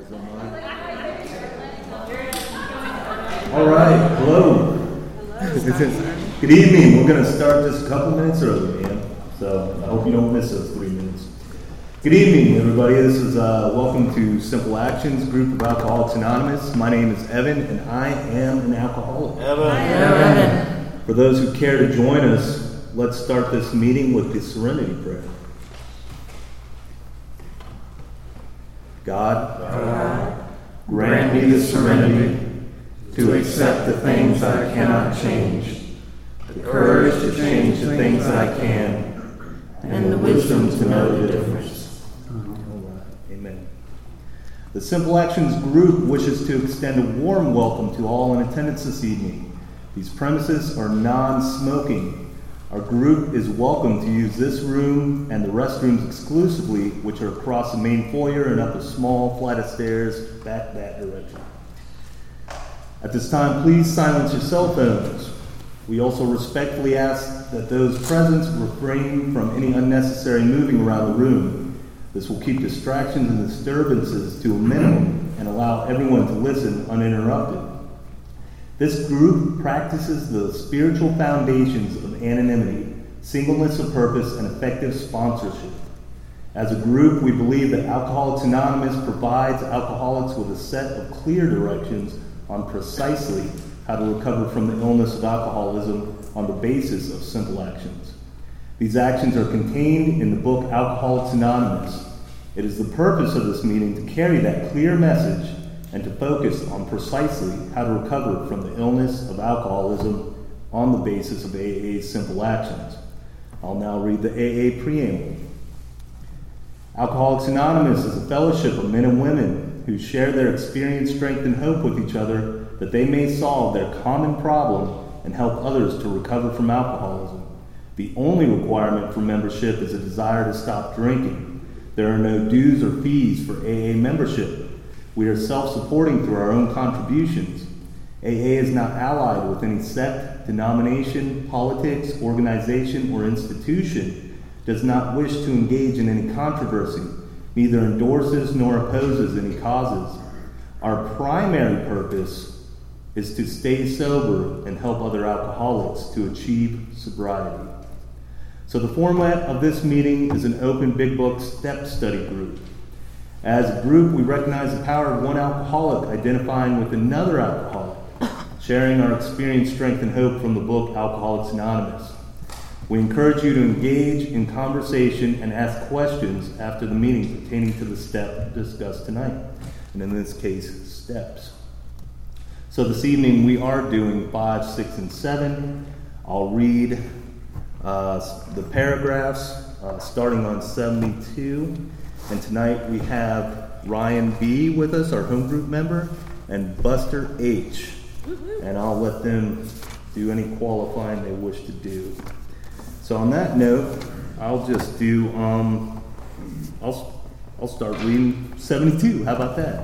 All right, hello. Good evening. We're going to start just a couple minutes early, man. So I hope you don't miss those 3 minutes. Good evening, everybody. This is welcome to Simple Actions, group of Alcoholics Anonymous. My name is Evan, and I am an alcoholic. Evan. For those who care to join us, let's start this meeting with the Serenity Prayer. God, grant me the serenity to accept the things I cannot change, the courage to change the things I can, and the wisdom to know the difference. Amen. The Simple Actions group wishes to extend a warm welcome to all in attendance this evening. These premises are non-smoking. Our group is welcome to use this room and the restrooms exclusively, which are across the main foyer and up a small flight of stairs back that direction. At this time, please silence your cell phones. We also respectfully ask that those present refrain from any unnecessary moving around the room. This will keep distractions and disturbances to a minimum and allow everyone to listen uninterrupted. This group practices the spiritual foundations of anonymity, singleness of purpose, and effective sponsorship. As a group, we believe that Alcoholics Anonymous provides alcoholics with a set of clear directions on precisely how to recover from the illness of alcoholism on the basis of simple actions. These actions are contained in the book Alcoholics Anonymous. It is the purpose of this meeting to carry that clear message and to focus on precisely how to recover from the illness of alcoholism on the basis of AA's simple actions. I'll now read the AA preamble. Alcoholics Anonymous is a fellowship of men and women who share their experience, strength, and hope with each other that they may solve their common problem and help others to recover from alcoholism. The only requirement for membership is a desire to stop drinking. There are no dues or fees for AA membership. We are self-supporting through our own contributions. AA is not allied with any sect, denomination, politics, organization, or institution, does not wish to engage in any controversy, neither endorses nor opposes any causes. Our primary purpose is to stay sober and help other alcoholics to achieve sobriety. So the format of this meeting is an open Big Book step study group. As a group, we recognize the power of one alcoholic identifying with another alcoholic, sharing our experience, strength, and hope from the book Alcoholics Anonymous. We encourage you to engage in conversation and ask questions after the meeting pertaining to the step discussed tonight, and in this case, steps. So this evening we are doing 5, 6, and 7. I'll read the paragraphs starting on 72. And tonight we have Ryan B. with us, our home group member, and Buster H. And I'll let them do any qualifying they wish to do. So on that note, I'll just do, I'll start reading 72. How about that?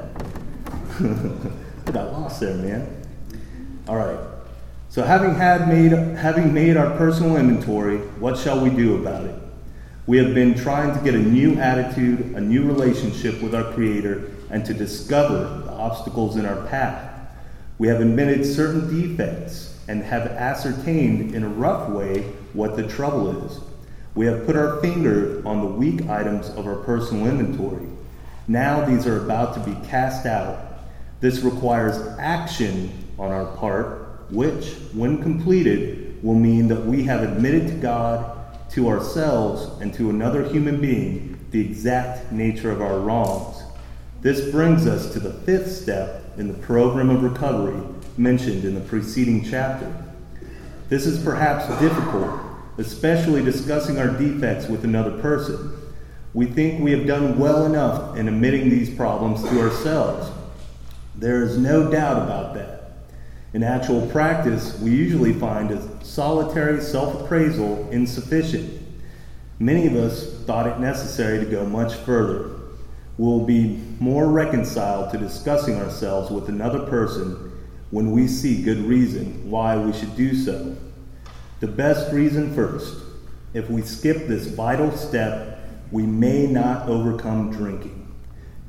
I got lost there, man. All right. So having made our personal inventory, what shall we do about it? We have been trying to get a new attitude, a new relationship with our Creator, and to discover the obstacles in our path. We have admitted certain defects and have ascertained in a rough way what the trouble is. We have put our finger on the weak items of our personal inventory. Now these are about to be cast out. This requires action on our part, which, when completed, will mean that we have admitted to God, to ourselves, and to another human being the exact nature of our wrongs. This brings us to the 5th step in the program of recovery mentioned in the preceding chapter. This is perhaps difficult, especially discussing our defects with another person. We think we have done well enough in admitting these problems to ourselves. There is no doubt about that. In actual practice, we usually find a solitary self-appraisal insufficient. Many of us thought it necessary to go much further. We'll be more reconciled to discussing ourselves with another person when we see good reason why we should do so. The best reason first. If we skip this vital step, we may not overcome drinking.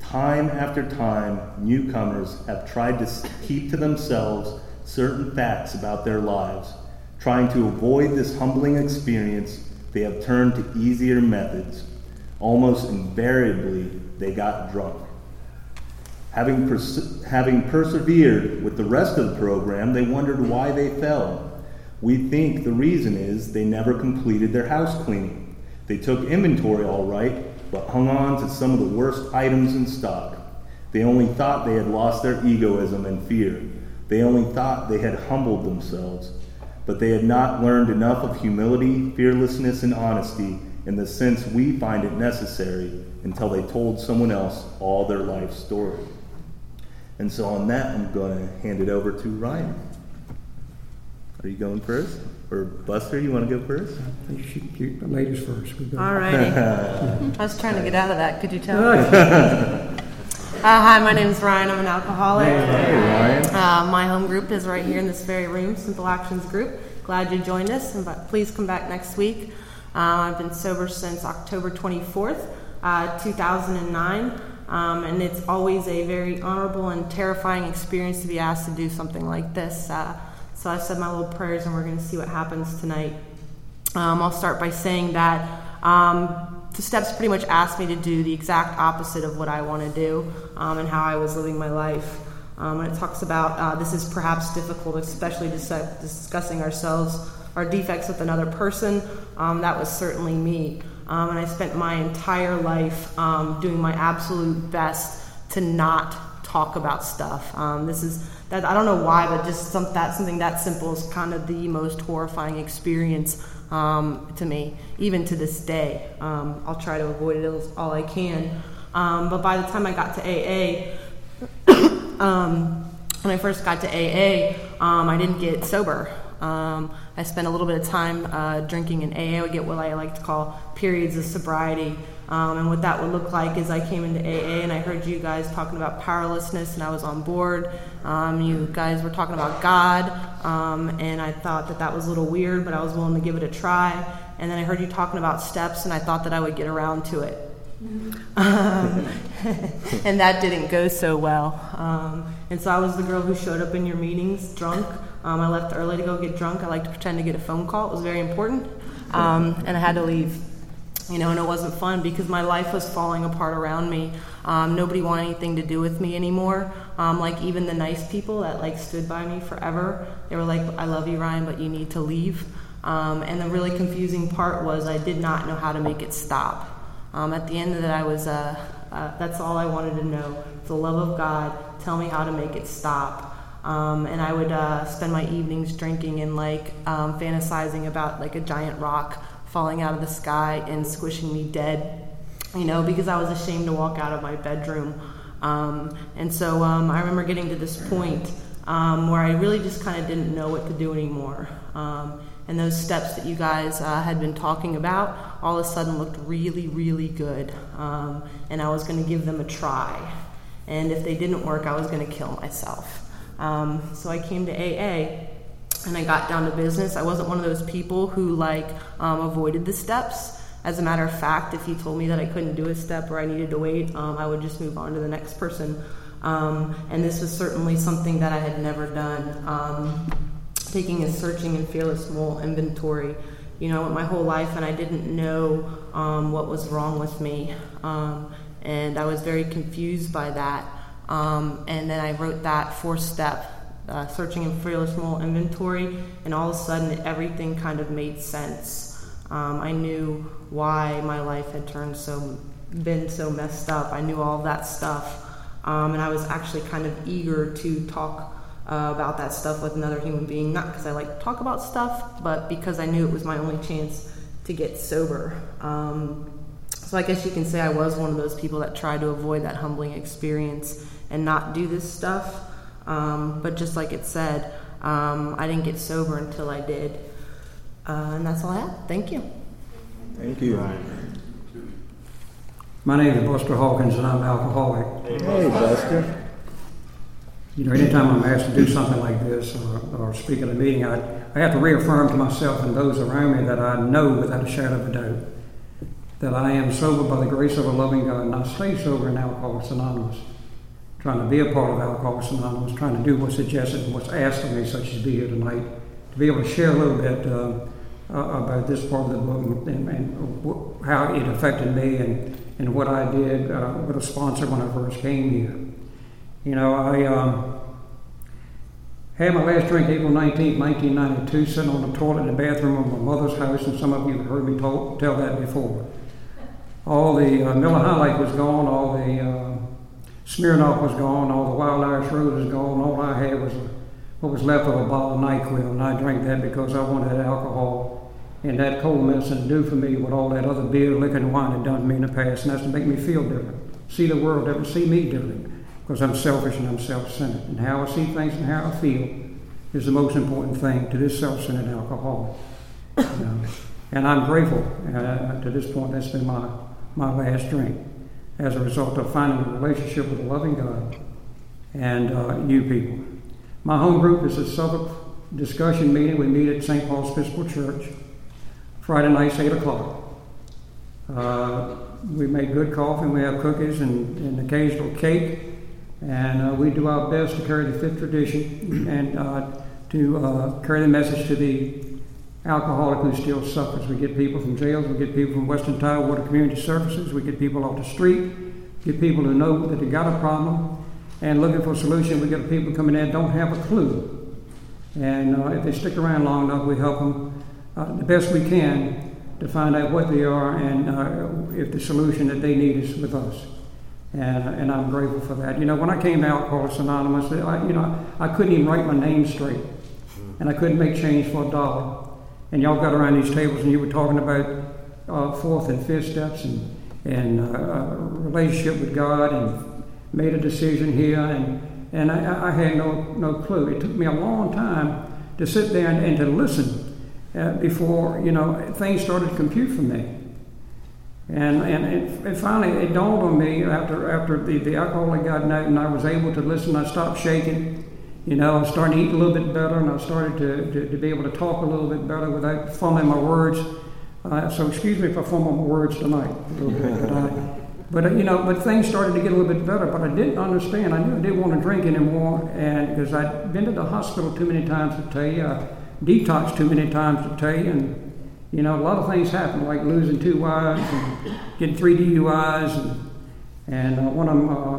Time after time, newcomers have tried to keep to themselves certain facts about their lives. Trying to avoid this humbling experience, they have turned to easier methods. Almost invariably, they got drunk. Having persevered with the rest of the program, they wondered why they fell. We think the reason is they never completed their house cleaning. They took inventory all right, but hung on to some of the worst items in stock. They only thought they had lost their egoism and fear. They only thought they had humbled themselves. But they had not learned enough of humility, fearlessness, and honesty in the sense we find it necessary until they told someone else all their life story. And so on that, I'm going to hand it over to Ryan. Are you going first? Or Buster, you want to go first? You should shoot the ladies first. All righty. I was trying to get out of that. Could you tell? Hi, my name is Ryan. I'm an alcoholic. Hey, Ryan. My home group is right here in this very room, Simple Actions Group. Glad you joined us, and please come back next week. I've been sober since October 24th, 2009, and it's always a very honorable and terrifying experience to be asked to do something like this. So I said my little prayers, and we're going to see what happens tonight. I'll start by saying that the steps pretty much asked me to do the exact opposite of what I want to do and how I was living my life. And it talks about this is perhaps difficult, especially discussing our defects with another person. That was certainly me. And I spent my entire life doing my absolute best to not talk about stuff. This is that I don't know why, but just something that simple is kind of the most horrifying experience to me, even to this day. I'll try to avoid it all I can. But by the time I got to AA, when I first got to AA, I didn't get sober. I spent a little bit of time drinking in AA. I would get what I like to call periods of sobriety. And what that would look like is I came into AA and I heard you guys talking about powerlessness, and I was on board. You guys were talking about God, and I thought that was a little weird, but I was willing to give it a try. And then I heard you talking about steps, and I thought that I would get around to it. And that didn't go so well. And so I was the girl who showed up in your meetings drunk. I left early to go get drunk. I like to pretend to get a phone call. It was very important. And I had to leave. And it wasn't fun because my life was falling apart around me. Nobody wanted anything to do with me anymore. Like even the nice people that stood by me forever, they were like, I love you, Ryan, but you need to leave. And the really confusing part was I did not know how to make it stop. At the end of it, I was, that's all I wanted to know. The love of God, tell me how to make it stop. And I would spend my evenings drinking and fantasizing about a giant rock falling out of the sky and squishing me dead, because I was ashamed to walk out of my bedroom. And so I remember getting to this point where I really just kind of didn't know what to do anymore. And those steps that you guys had been talking about all of a sudden looked really, really good. And I was going to give them a try. And if they didn't work, I was going to kill myself. So I came to AA. And I got down to business. I wasn't one of those people who avoided the steps. As a matter of fact, if you told me that I couldn't do a step or I needed to wait, I would just move on to the next person. And this was certainly something that I had never done. Taking a searching and fearless moral inventory, my whole life, and I didn't know what was wrong with me. And I was very confused by that. And then I wrote that 4-step searching and fearless moral inventory, and all of a sudden everything kind of made sense. I knew why my life had been so messed up. I knew all of that stuff, and I was actually kind of eager to talk about that stuff with another human being, not because I like to talk about stuff, but because I knew it was my only chance to get sober. So I guess you can say I was one of those people that tried to avoid that humbling experience and not do this stuff. But just like it said, I didn't get sober until I did. And that's all I have. Thank you. Thank you, Ryan. My name is Buster Hawkins, and I'm an alcoholic. Hey, Buster. Anytime I'm asked to do something like this or speak at a meeting, I have to reaffirm to myself and those around me that I know without a shadow of a doubt that I am sober by the grace of a loving God, and I stay sober in Alcoholics Anonymous, trying to be a part of Alcoholics Anonymous, trying to do what's suggested and what's asked of me, such as be here tonight, to be able to share a little bit about this part of the book and how it affected me and what I did with a sponsor when I first came here. You know, I had my last drink April 19, 1992, sitting on the toilet in the bathroom of my mother's house, and some of you have heard me tell that before. All the Miller High Life was gone, all the Smirnoff was gone, all the Wild Irish Rose was gone. All I had was what was left of a bottle of NyQuil, and I drank that because I wanted alcohol and that cold medicine to do for me what all that other beer, liquor, and wine had done to me in the past, and that's to make me feel different, see the world different, see me different, because I'm selfish and I'm self-centered. And how I see things and how I feel is the most important thing to this self-centered alcoholic. You know? And I'm grateful to this point. That's been my last drink as a result of finding a relationship with a loving God and you people. My home group is a Suffolk discussion meeting. We meet at St. Paul's Episcopal Church, Friday nights, 8 o'clock. We make good coffee, and we have cookies and occasional cake, and we do our best to carry the fifth tradition and to carry the message to the alcoholic who still suffers. We get people from jails, we get people from Western Tidewater Community Services, we get people off the street, get people who know that they got a problem and looking for a solution. We get people coming in that don't have a clue. And if they stick around long enough, we help them the best we can to find out what they are and if the solution that they need is with us. And I'm grateful for that. You know, when I came to Alcoholics Anonymous, I couldn't even write my name straight. And I couldn't make change for $1. And y'all got around these tables and you were talking about fourth and fifth steps and relationship with God, and made a decision here, and I had no clue. It took me a long time to sit there and to listen before things started to compute for me. And finally it dawned on me after the alcohol had gotten out and I was able to listen. I stopped shaking. I was starting to eat a little bit better, and I started to be able to talk a little bit better without fumbling my words. So excuse me if I fumble my words tonight a little bit. But things started to get a little bit better. But I didn't understand. I knew I didn't want to drink anymore, and because I'd been to the hospital too many times to tell you, I detoxed too many times to tell you, and a lot of things happened, like losing 2 wives and getting 3 DUIs, and one of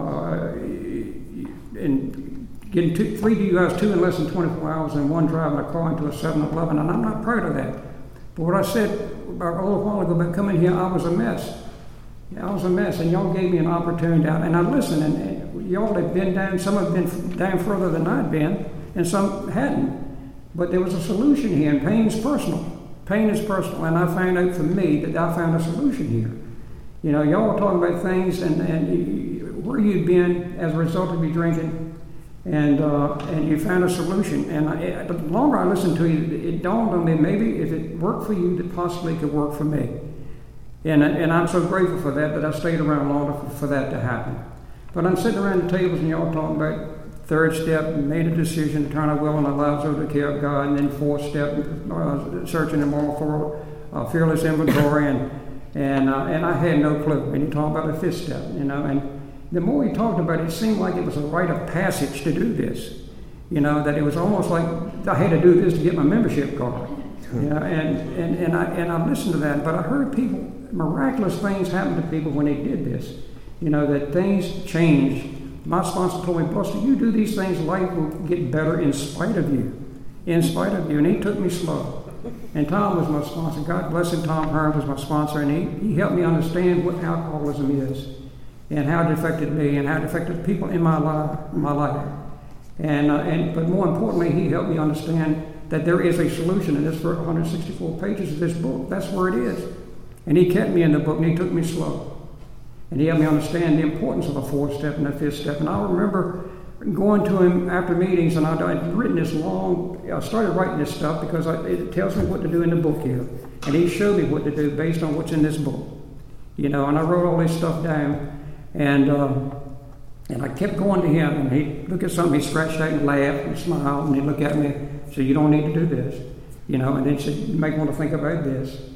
them getting 3 DUIs, 2 in less than 24 hours, and 1 driving a car into a 7-Eleven, and I'm not proud of that. But what I said about a little while ago about coming here, I was a mess. Yeah, I was a mess, and y'all gave me an opportunity, and I listened, and y'all had been down, some have been down further than I'd been, and some hadn't. But there was a solution here, and pain is personal. Pain is personal, and I found out for me that I found a solution here. Y'all were talking about things and where you'd been as a result of your drinking, and you found a solution. And the longer I listened to you, it dawned on me, maybe if it worked for you, that possibly it could work for me. And I'm so grateful for that I stayed around long enough for that to happen. But I'm sitting around the tables and y'all talking about third step, made a decision to turn our will and our lives over to the care of God, and then fourth step, searching the moral for fearless inventory, and I had no clue. And you talk about the fifth step, and the more we talked about it, it seemed like it was a rite of passage to do this. That it was almost like I had to do this to get my membership card. And I listened to that, but I heard miraculous things happen to people when they did this. That things changed. My sponsor told me, Buster, you do these things, life will get better in spite of you. In spite of you. And he took me slow. And Tom was my sponsor. God bless him, Tom Hearn was my sponsor, and he helped me understand what alcoholism is and how it affected me and how it affected people in my life. But more importantly, he helped me understand that there is a solution in this 164 pages of this book. That's where it is. And he kept me in the book, and he took me slow. And he helped me understand the importance of the fourth step and the fifth step. And I remember going to him after meetings, and I'd written this I started writing this stuff because it tells me what to do in the book here. And he showed me what to do based on what's in this book. And I wrote all this stuff down. And I kept going to him, and he'd look at something, he'd scratch out and laugh and smile, and he'd look at me and say, you don't need to do this. And then he said, you might want to think about this.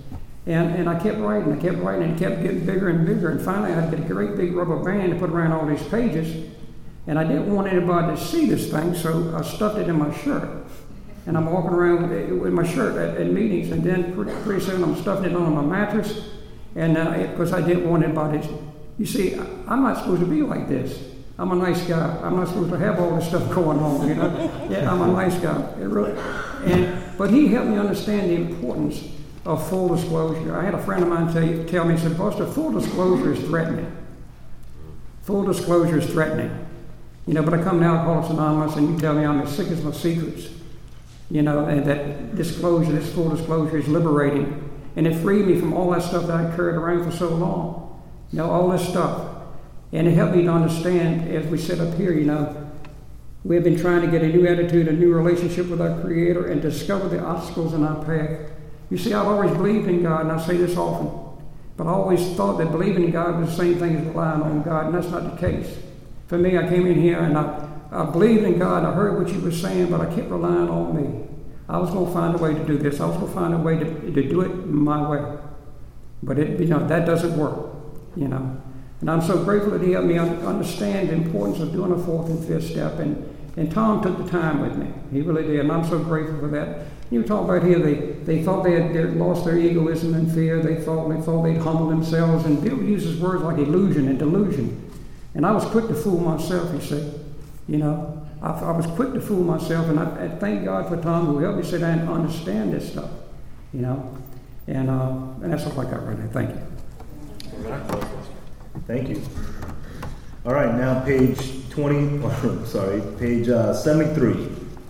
And I kept writing, and it kept getting bigger and bigger. And finally, I had to get a great big rubber band to put around all these pages. And I didn't want anybody to see this thing, so I stuffed it in my shirt. And I'm walking around with my shirt at meetings, and then pretty soon I'm stuffing it on my mattress. And because I didn't want anybody to, you see, I'm not supposed to be like this. I'm a nice guy. I'm not supposed to have all this stuff going on, you know. Yeah, I'm a nice guy. But he helped me understand the importance of full disclosure. I had a friend of mine tell me, he said, Buster, full disclosure is threatening. Full disclosure is threatening. You know, but I come to Alcoholics Anonymous and you tell me I'm as sick as my secrets. You know, and that disclosure, this full disclosure is liberating. And it freed me from all that stuff that I carried around for so long. You know, all this stuff. And it helped me to understand, as we sit up here, you know, we've been trying to get a new attitude, a new relationship with our Creator, and discover the obstacles in our path. You see, I've always believed in God, and I say this often, but I always thought that believing in God was the same thing as relying on God, and that's not the case. For me, I came in here and I believed in God, I heard what you were saying, but I kept relying on me. I was going to find a way to do this. I was going to find a way to do it my way. But that doesn't work, you know. And I'm so grateful that he helped me understand the importance of doing a fourth and fifth step. And Tom took the time with me. He really did. And I'm so grateful for that. You talk about here, they thought they had lost their egoism and fear. They thought they'd humble themselves. And Bill uses words like illusion and delusion. And I was quick to fool myself, you see. You know, I was quick to fool myself. And I thank God for Tom who helped me sit down and understand this stuff. You know. And that's all I got right now. Thank you. Thank you. All right, now page 73.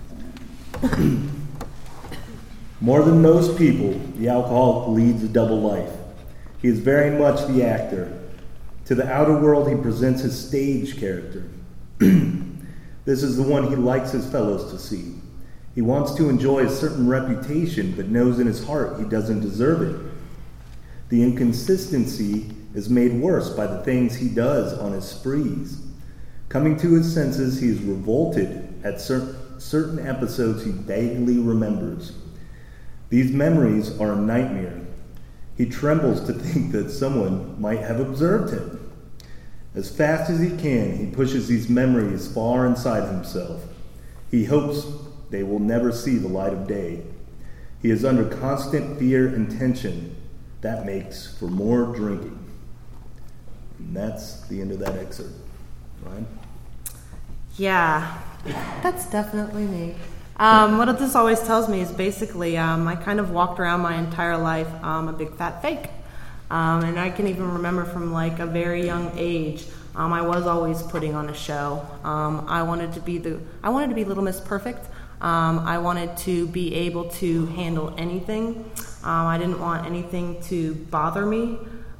More than most people, the alcoholic leads a double life. He is very much the actor. To the outer world, he presents his stage character. This is the one he likes his fellows to see. He wants to enjoy a certain reputation, but knows in his heart he doesn't deserve it. The inconsistency is made worse by the things he does on his sprees. Coming to his senses, he is revolted at certain episodes he vaguely remembers. These memories are a nightmare. He trembles to think that someone might have observed him. As fast as he can, he pushes these memories far inside himself. He hopes they will never see the light of day. He is under constant fear and tension. That makes for more drinking. And that's the end of that excerpt. Ryan? Yeah, that's definitely me. What this always tells me is basically I kind of walked around my entire life a big fat fake. And I can even remember from like a very young age, I was always putting on a show. I wanted to be Little Miss Perfect. I wanted to be able to handle anything. I didn't want anything to bother me.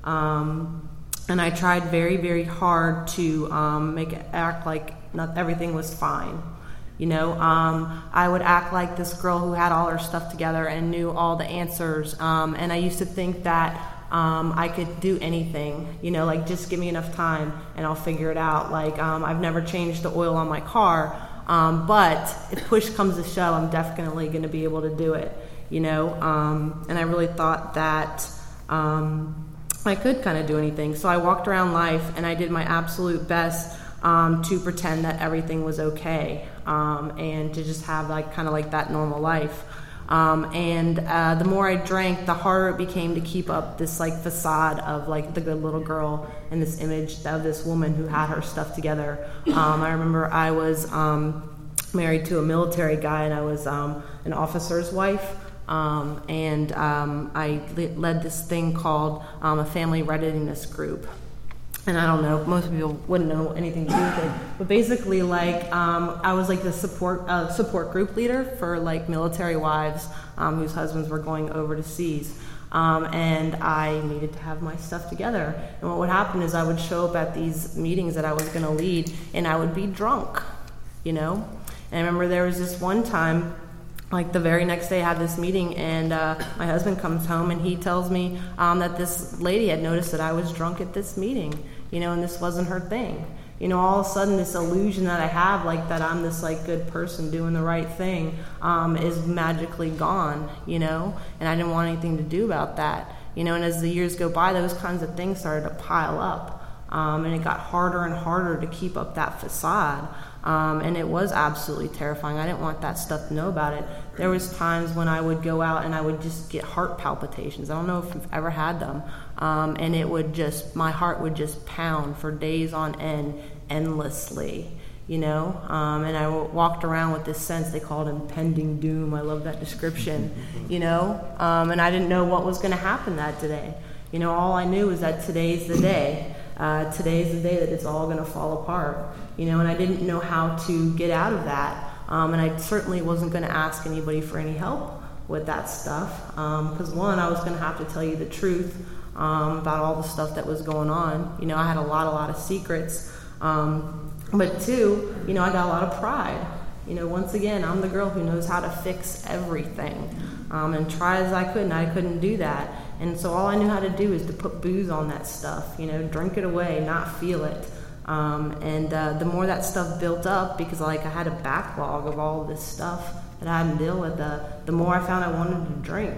And I tried very, very hard to make it act like not everything was fine. You know, I would act like this girl who had all her stuff together and knew all the answers. And I used to think that I could do anything, you know, like just give me enough time and I'll figure it out. Like I've never changed the oil on my car, but if push comes to shove, I'm definitely going to be able to do it, you know. And I really thought that I could kind of do anything. So I walked around life and I did my absolute best to pretend that everything was okay, and to just have like kind of like that normal life. And the more I drank, the harder it became to keep up this like facade of like the good little girl and this image of this woman who had her stuff together. I remember I was married to a military guy, and I was an officer's wife. And I led this thing called a family readiness group. And I don't know, most people wouldn't know anything to do with it. But basically, like, I was like the support group leader for like military wives whose husbands were going overseas. And I needed to have my stuff together. And what would happen is I would show up at these meetings that I was going to lead, and I would be drunk, you know? And I remember there was this one time, like the very next day I had this meeting, and my husband comes home and he tells me that this lady had noticed that I was drunk at this meeting, you know, and this wasn't her thing. You know, all of a sudden this illusion that I have, like that I'm this like good person doing the right thing, is magically gone, you know, and I didn't want anything to do about that. And as the years go by, those kinds of things started to pile up. And it got harder and harder to keep up that facade. And it was absolutely terrifying. I didn't want that stuff to know about it. There was times when I would go out and I would just get heart palpitations. I don't know if you've ever had them. And my heart would just pound for days on end, endlessly, and I walked around with this sense. They called it impending doom. I love that description, and I didn't know what was going to happen that day. All I knew was that today's the day. Today's the day that it's all going to fall apart, and I didn't know how to get out of that. And I certainly wasn't going to ask anybody for any help with that stuff, because one, I was going to have to tell you the truth about all the stuff that was going on. I had a lot of secrets, but two, I got a lot of pride. Once again, I'm the girl who knows how to fix everything, and try as I could, and I couldn't do that. And so all I knew how to do is to put booze on that stuff, drink it away, not feel it. And the more that stuff built up, because I had a backlog of all of this stuff that I had to deal with, the more I found I wanted to drink,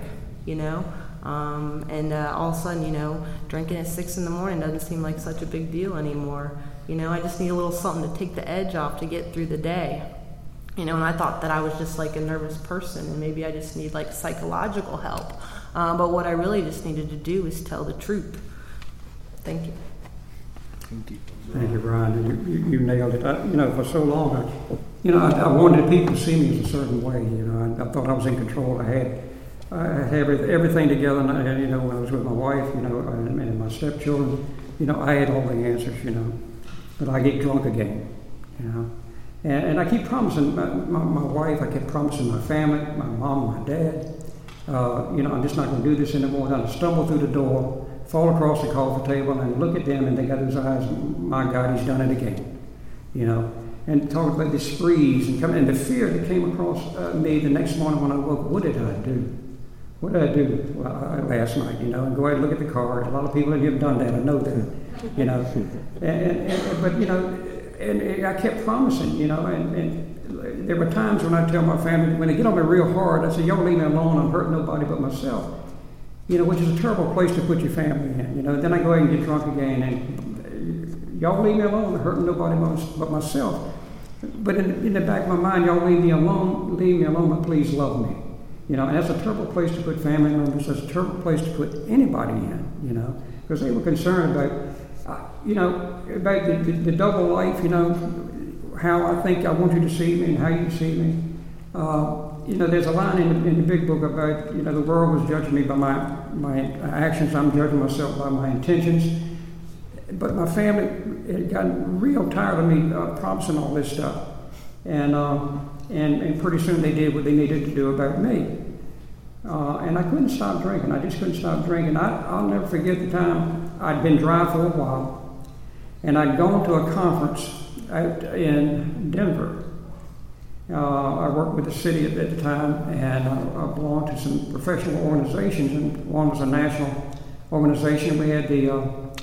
and all of a sudden, drinking at 6 a.m. doesn't seem like such a big deal anymore. I just need a little something to take the edge off to get through the day. And I thought that I was just like a nervous person, and maybe I just need like psychological help. But what I really just needed to do was tell the truth. Thank you. Thank you. Thank you, Brian. You nailed it. For so long, I wanted people to see me as a certain way. I thought I was in control. I had everything together. And when I was with my wife, and my stepchildren, I had all the answers. But I get drunk again. And I keep promising my wife. I kept promising my family, my mom, my dad. I'm just not going to do this anymore. Then I stumble through the door, fall across the coffee table, and look at them, and they got those eyes. My God, he's done it again. And talk about the sprees and the fear that came across me the next morning when I woke. What did I do? What did I do last night? And go ahead and look at the card. A lot of people have done that. I know that. And I kept promising. And there were times when I tell my family, when they get on me real hard, I say, y'all leave me alone. I'm hurting nobody but myself. Which is a terrible place to put your family in. Then I go ahead and get drunk again, and y'all leave me alone. I'm hurting nobody but myself. But in the back of my mind, y'all leave me alone, but please love me. And that's a terrible place to put family members. That's a terrible place to put anybody in. Because they were concerned about, about the double life. How I think I want you to see me and how you see me. There's a line in the big book about, the world was judging me by my actions. I'm judging myself by my intentions. But my family had gotten real tired of me promising all this stuff. And pretty soon they did what they needed to do about me. And I couldn't stop drinking. I just couldn't stop drinking. I'll never forget the time I'd been dry for a while. And I'd gone to a conference out in Denver. I worked with the city at the time, and I belonged to some professional organizations, and one was a national organization. We had the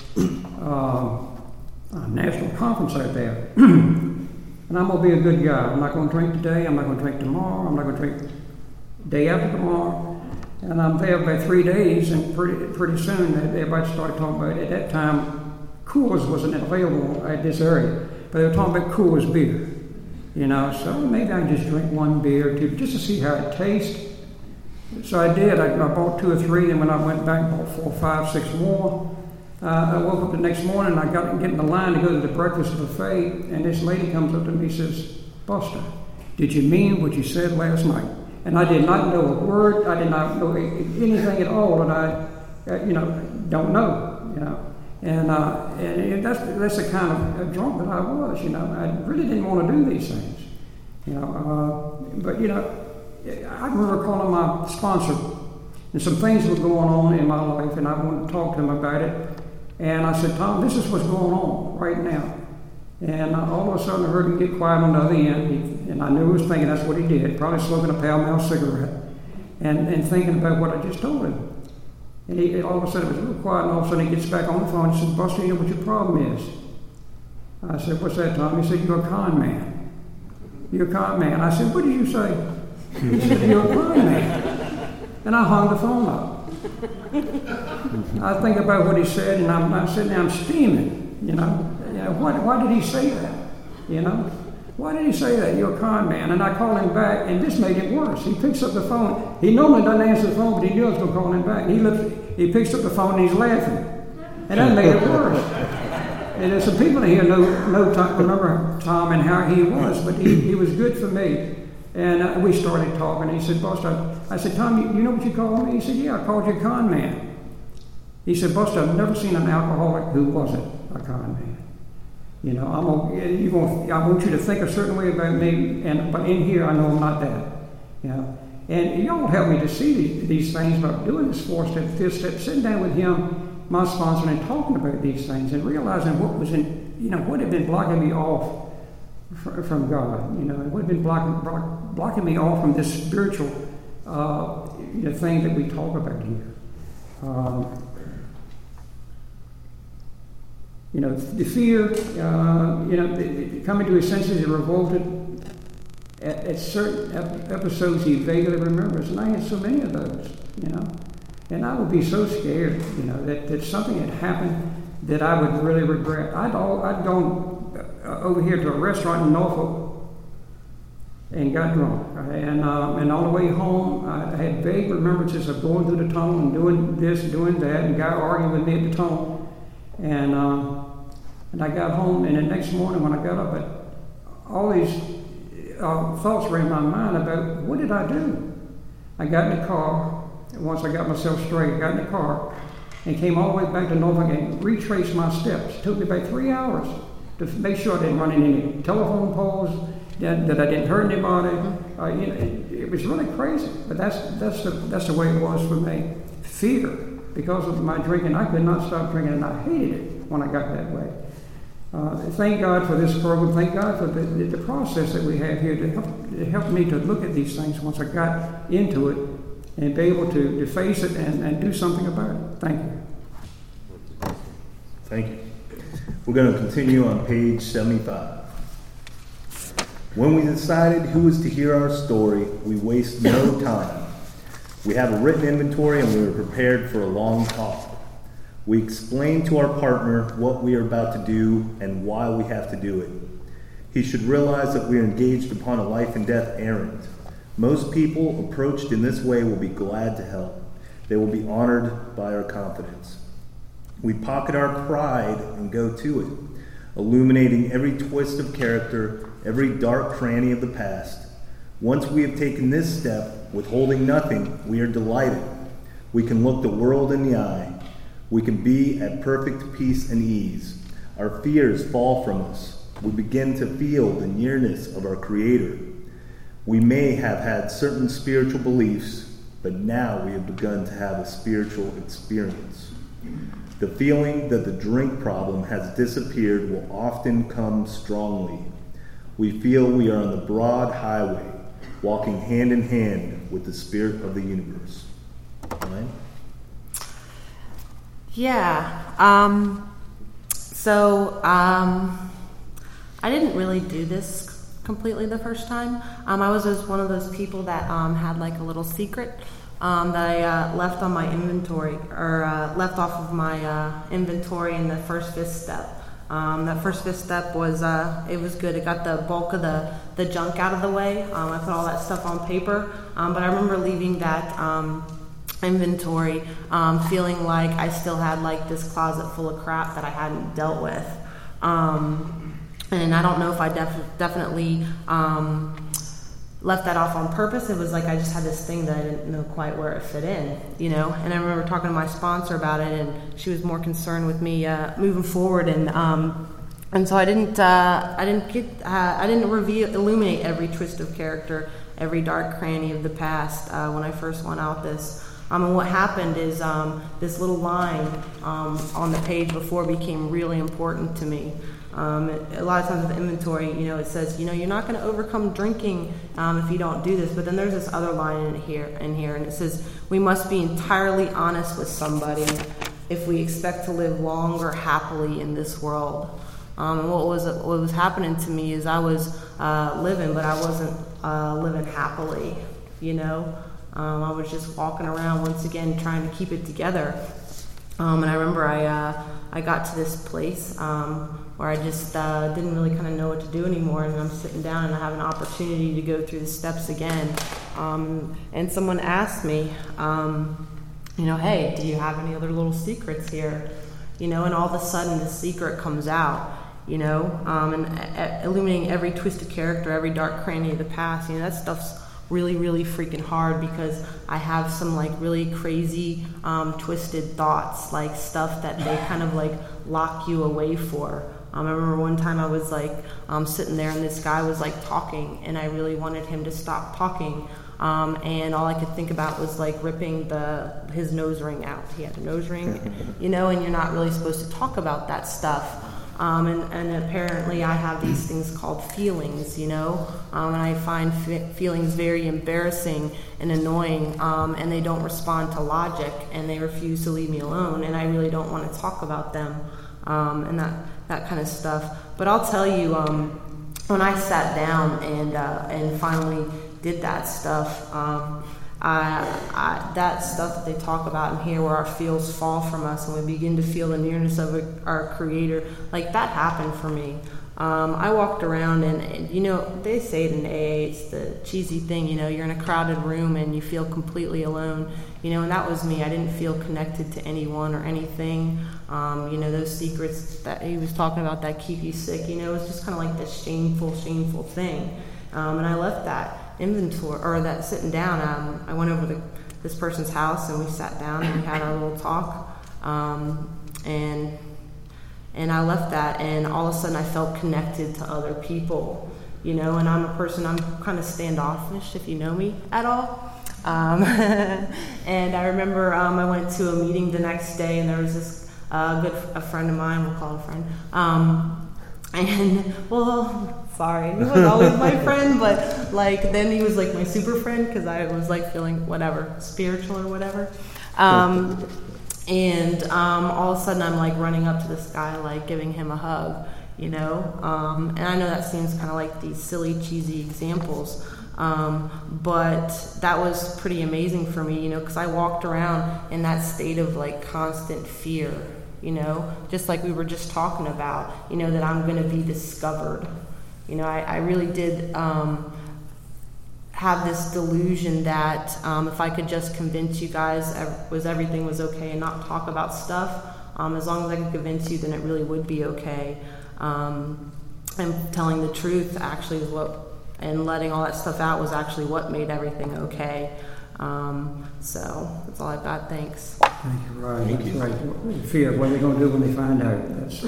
national conference out there. And I'm going to be a good guy. I'm not going to drink today. I'm not going to drink tomorrow. I'm not going to drink day after tomorrow. And I'm there about 3 days, and pretty soon everybody started talking about it. At that time, Coors wasn't available at this area, but they were talking about Coors beer. So maybe I can just drink one beer or two, just to see how it tastes. So I did. I bought 2 or 3, and when I went back, bought 4, 5, 6 more. I woke up the next morning, and I get in the line to go to the breakfast buffet, and this lady comes up to me and says, Buster, did you mean what you said last night? And I did not know a word. I did not know anything at all, and I, don't know, And that's the kind of drunk that I was, I really didn't want to do these things, But, I remember calling my sponsor, and some things were going on in my life, and I wanted to talk to him about it. And I said, Tom, this is what's going on right now. And all of a sudden I heard him get quiet on the other end, and I knew he was thinking that's what he did, probably smoking a Pall Mall cigarette, and thinking about what I just told him. And all of a sudden it was real quiet, and all of a sudden he gets back on the phone and says, Buster, you know what your problem is? I said, what's that, Tom? He said, you're a con man. You're a con man. I said, what did you say? He said, you're a con man. And I hung the phone up. I think about what he said, and I'm sitting there, I'm steaming, you know. Why did he say that, you know? Why did he say that? You're a con man. And I called him back, and this made it worse. He picks up the phone. He normally doesn't answer the phone, but he knew I was going to call him back. He picks up the phone, and he's laughing. And that made it worse. And there's some people in here remember Tom and how he was, but he was good for me. And we started talking. He said, Buster, I said, Tom, you know what you called me? He said, yeah, I called you a con man. He said, Buster, I've never seen an alcoholic who wasn't a con man. You know, I want you to think a certain way about me, but in here I know I'm not that. You know, and y'all helped me to see these things by doing this 4-step, 5-step, sitting down with him, my sponsor, and talking about these things and realizing what had been blocking me off from God. You know, what had been blocking me off from this spiritual thing that we talk about here. You know, the fear, coming to his senses and revolted. At certain episodes he vaguely remembers, and I had so many of those, you know. And I would be so scared, you know, that something had happened that I would really regret. I'd gone over here to a restaurant in Norfolk and got drunk. And on the way home, I had vague remembrances of going through the tunnel and doing this, doing that, and a guy arguing with me at the tunnel. And I got home, and the next morning when I got up, all these thoughts were in my mind about what did I do? I got in the car. Once I got myself straight, I got in the car and came all the way back to Norfolk and retraced my steps. It took me about 3 hours to make sure I didn't run into any telephone poles, that I didn't hurt anybody. It was really crazy, but that's the way it was for me. Fear. Because of my drinking, I could not stop drinking, and I hated it when I got that way. Thank God for this program. Thank God for the process that we have here to help me to look at these things once I got into it and be able to face it and do something about it. Thank you. Thank you. We're going to continue on page 75. When we decided who was to hear our story, we waste no time. We have a written inventory and we were prepared for a long talk. We explained to our partner what we are about to do and why we have to do it. He should realize that we are engaged upon a life and death errand. Most people approached in this way will be glad to help. They will be honored by our confidence. We pocket our pride and go to it, illuminating every twist of character, every dark cranny of the past. Once we have taken this step, withholding nothing, we are delighted. We can look the world in the eye. We can be at perfect peace and ease. Our fears fall from us. We begin to feel the nearness of our Creator. We may have had certain spiritual beliefs, but now we have begun to have a spiritual experience. The feeling that the drink problem has disappeared will often come strongly. We feel we are on the broad highway, walking hand in hand with the spirit of the universe. Right? Yeah. I didn't really do this completely the first time. I was just one of those people that had like a little secret that I left on my inventory, or left off of my inventory in the first 5th step. That first 5th step was, it was good. It got the bulk of the junk out of the way. I put all that stuff on paper, but I remember leaving that inventory feeling like I still had like this closet full of crap that I hadn't dealt with. And I don't know if I definitely left that off on purpose. It was like I just had this thing that I didn't know quite where it fit in, you know. And I remember talking to my sponsor about it, and she was more concerned with me moving forward. And so I didn't illuminate every twist of character, every dark cranny of the past when I first went out this. And what happened is this little line on the page before became really important to me. A lot of times with inventory, you know, it says, you know, you're not going to overcome drinking if you don't do this. But then there's this other line in here, and it says, we must be entirely honest with somebody if we expect to live long or happily in this world. And what was happening to me is I was living, but I wasn't living happily, you know. I was just walking around once again trying to keep it together. And I remember I got to this place where I just didn't really kind of know what to do anymore, and I'm sitting down and I have an opportunity to go through the steps again. And someone asked me, hey, do you have any other little secrets here? And all of a sudden the secret comes out, and illuminating every twisted character, every dark cranny of the past. That stuff's really, really freaking hard because I have some like really crazy, twisted thoughts, like stuff that they kind of like lock you away for. I remember one time I was like sitting there and this guy was like talking, and I really wanted him to stop talking. And all I could think about was like ripping his nose ring out. He had a nose ring, and you're not really supposed to talk about that stuff. And apparently I have these things called feelings, and I find feelings very embarrassing and annoying, and they don't respond to logic, and they refuse to leave me alone, and I really don't want to talk about them, and that kind of stuff. But I'll tell you, when I sat down and finally did that stuff, that stuff that they talk about in here where our feels fall from us and we begin to feel the nearness of our Creator, like that happened for me. I walked around and they say it in AA, it's the cheesy thing, you're in a crowded room and you feel completely alone, and that was me. I didn't feel connected to anyone or anything. Those secrets that he was talking about that keep you sick, it was just kind of like this shameful thing. And I left that inventory, or that sitting down, I went over to this person's house and we sat down and we had our little talk, and I left that, and all of a sudden I felt connected to other people, and I'm a person, I'm kind of standoffish if you know me at all. And I remember I went to a meeting the next day, and there was this a friend of mine, we'll call him a friend, sorry, he was always my friend, but like then he was like my super friend because I was like feeling whatever, spiritual or whatever. And all of a sudden I'm like running up to this guy, like giving him a hug, and I know that seems kind of like these silly, cheesy examples, but that was pretty amazing for me, because I walked around in that state of like constant fear, just like we were just talking about, that I'm going to be discovered. I really did have this delusion that if I could just convince you guys everything was okay and not talk about stuff, as long as I could convince you, then it really would be okay. And telling the truth actually is and letting all that stuff out was actually what made everything okay. So that's all I've got. Thanks. Thank you, Ryan. Thank you. Right. Fear, what are they going to do when they find out? That's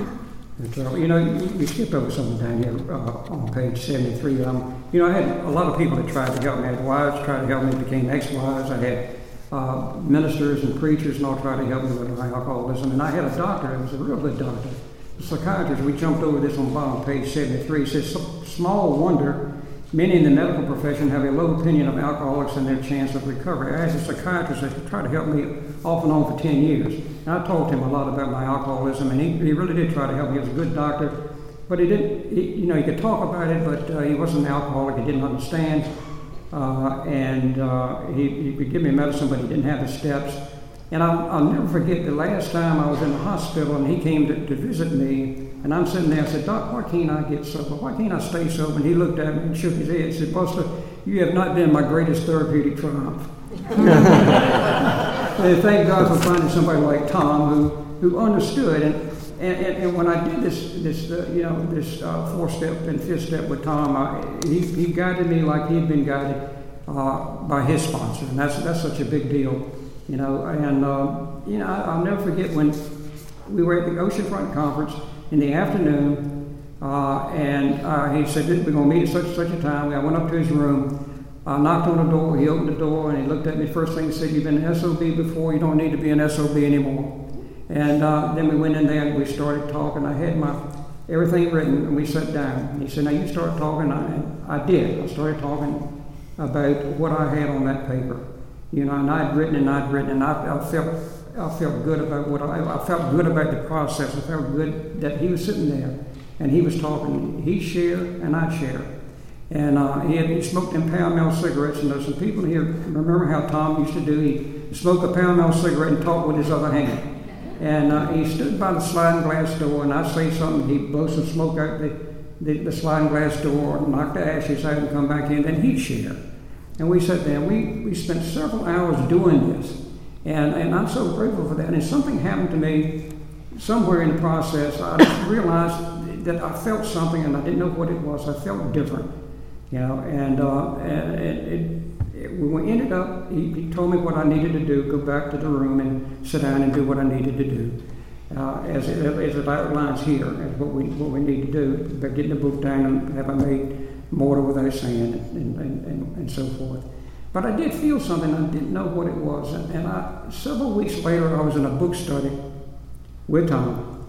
you skipped over something down here on page 73. I had a lot of people that tried to help me. I had wives tried to help me, became ex-wives. I had ministers and preachers and all tried to help me with my alcoholism. And I had a doctor that was a real good doctor. A psychiatrist, we jumped over this on bottom, page 73. It says, small wonder many in the medical profession have a low opinion of alcoholics and their chance of recovery. I had a psychiatrist that tried to help me off and on for 10 years. And I talked to him a lot about my alcoholism, and he really did try to help me. He was a good doctor, but he didn't, he could talk about it, but he wasn't an alcoholic. He didn't understand, and he could give me medicine, but he didn't have the steps. And I'll never forget the last time I was in the hospital, and he came to visit me, and I'm sitting there. I said, Doc, why can't I get sober? Why can't I stay sober? And he looked at me and shook his head and said, Buster, you have not been my greatest therapeutic triumph. And thank God for finding somebody like Tom who understood. And when I did this 4-step and 5th step with Tom, he guided me like he'd been guided by his sponsor, and that's such a big deal. I'll never forget when we were at the Oceanfront Conference in the afternoon, and he said, we're going to meet at such and such a time. I went up to his room, I knocked on the door, he opened the door, and he looked at me. First thing he said, you've been an SOB before, you don't need to be an SOB anymore. And then we went in there and we started talking. I had everything written, and we sat down. And he said, now you start talking. I did. I started talking about what I had on that paper. And I'd written, and I felt good about I felt good about the process. I felt good that he was sitting there and he was talking. He shared and I shared. And he smoked them Pound Mill cigarettes, and there's some people here remember how Tom used to do. He'd smoke a Pound Mill cigarette and talk with his other hand. And he stood by the sliding glass door, and I'd say something, he'd blow some smoke out the sliding glass door, and knock the ashes out and come back in, then he'd share. And we sat there, and we spent several hours doing this. And I'm so grateful for that. And something happened to me somewhere in the process. I realized that I felt something, and I didn't know what it was. I felt different, you know. And when we ended up, he told me what I needed to do, go back to the room and sit down and do what I needed to do. As it outlines here, as what we need to do, by getting the book down and have I made mortar without sand and so forth. But I did feel something, I didn't know what it was. And several weeks later, I was in a book study with Tom.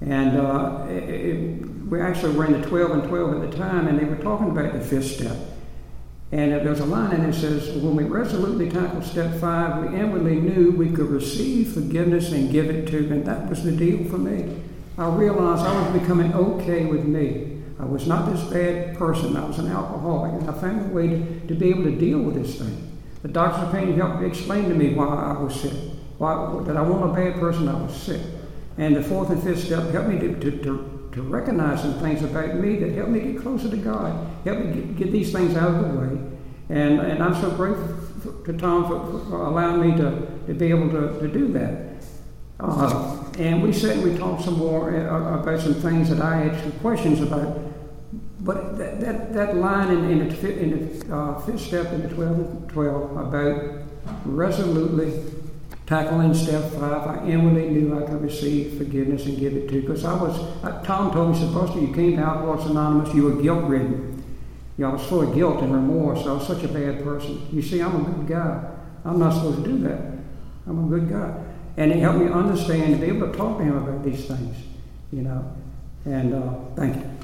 And we actually were in the 12 and 12 at the time, and they were talking about the fifth step. And there's a line in it that says, when we resolutely tackled step 5, we inwardly knew we could receive forgiveness and give it to. And that was the deal for me. I realized I was becoming okay with me. I was not this bad person. I was an alcoholic, and I found a way to be able to deal with this thing. The doctor's opinion helped explain to me why I was sick, that I wasn't a bad person, I was sick. And the 4th and 5th step helped me to recognize some things about me that helped me get closer to God, helped me get these things out of the way. And I'm so grateful to Tom for allowing me to be able to do that. And we sat and we talked some more about some things that I had some questions about. But that line in the 5th step in the 12 and 12 about resolutely tackling step 5, I inwardly knew I could receive forgiveness and give it to. Because Tom told me, he said, Buster, you came to Alcoholics Anonymous, you were guilt-ridden. You know, I was full of guilt and remorse. I was such a bad person. You see, I'm a good guy. I'm not supposed to do that. I'm a good guy. And it helped me understand and be able to talk to him about these things, you know. And thank you.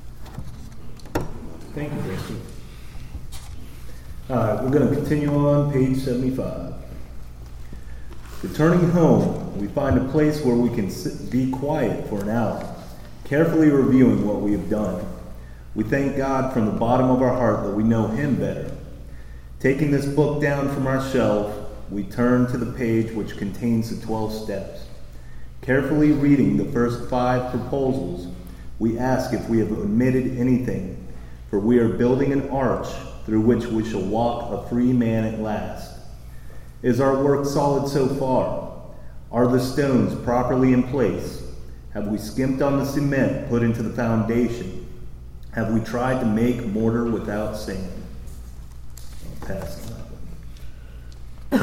Thank you, Christy. All right, we're going to continue on page 75. Returning home, we find a place where we can be quiet for an hour, carefully reviewing what we have done. We thank God from the bottom of our heart that we know Him better. Taking this book down from our shelf, we turn to the page which contains the 12 steps. Carefully reading the first 5 proposals, we ask if we have omitted anything, for we are building an arch through which we shall walk a free man at last. Is our work solid so far? Are the stones properly in place? Have we skimped on the cement put into the foundation? Have we tried to make mortar without sand? I'll pass that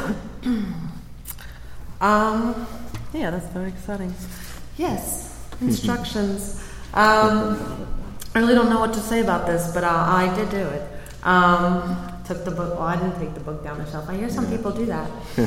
one. Yeah, that's very exciting. Yes, instructions. I really don't know what to say about this, but I did do it. Took the book. Well, I didn't take the book down the shelf. I hear some people do that.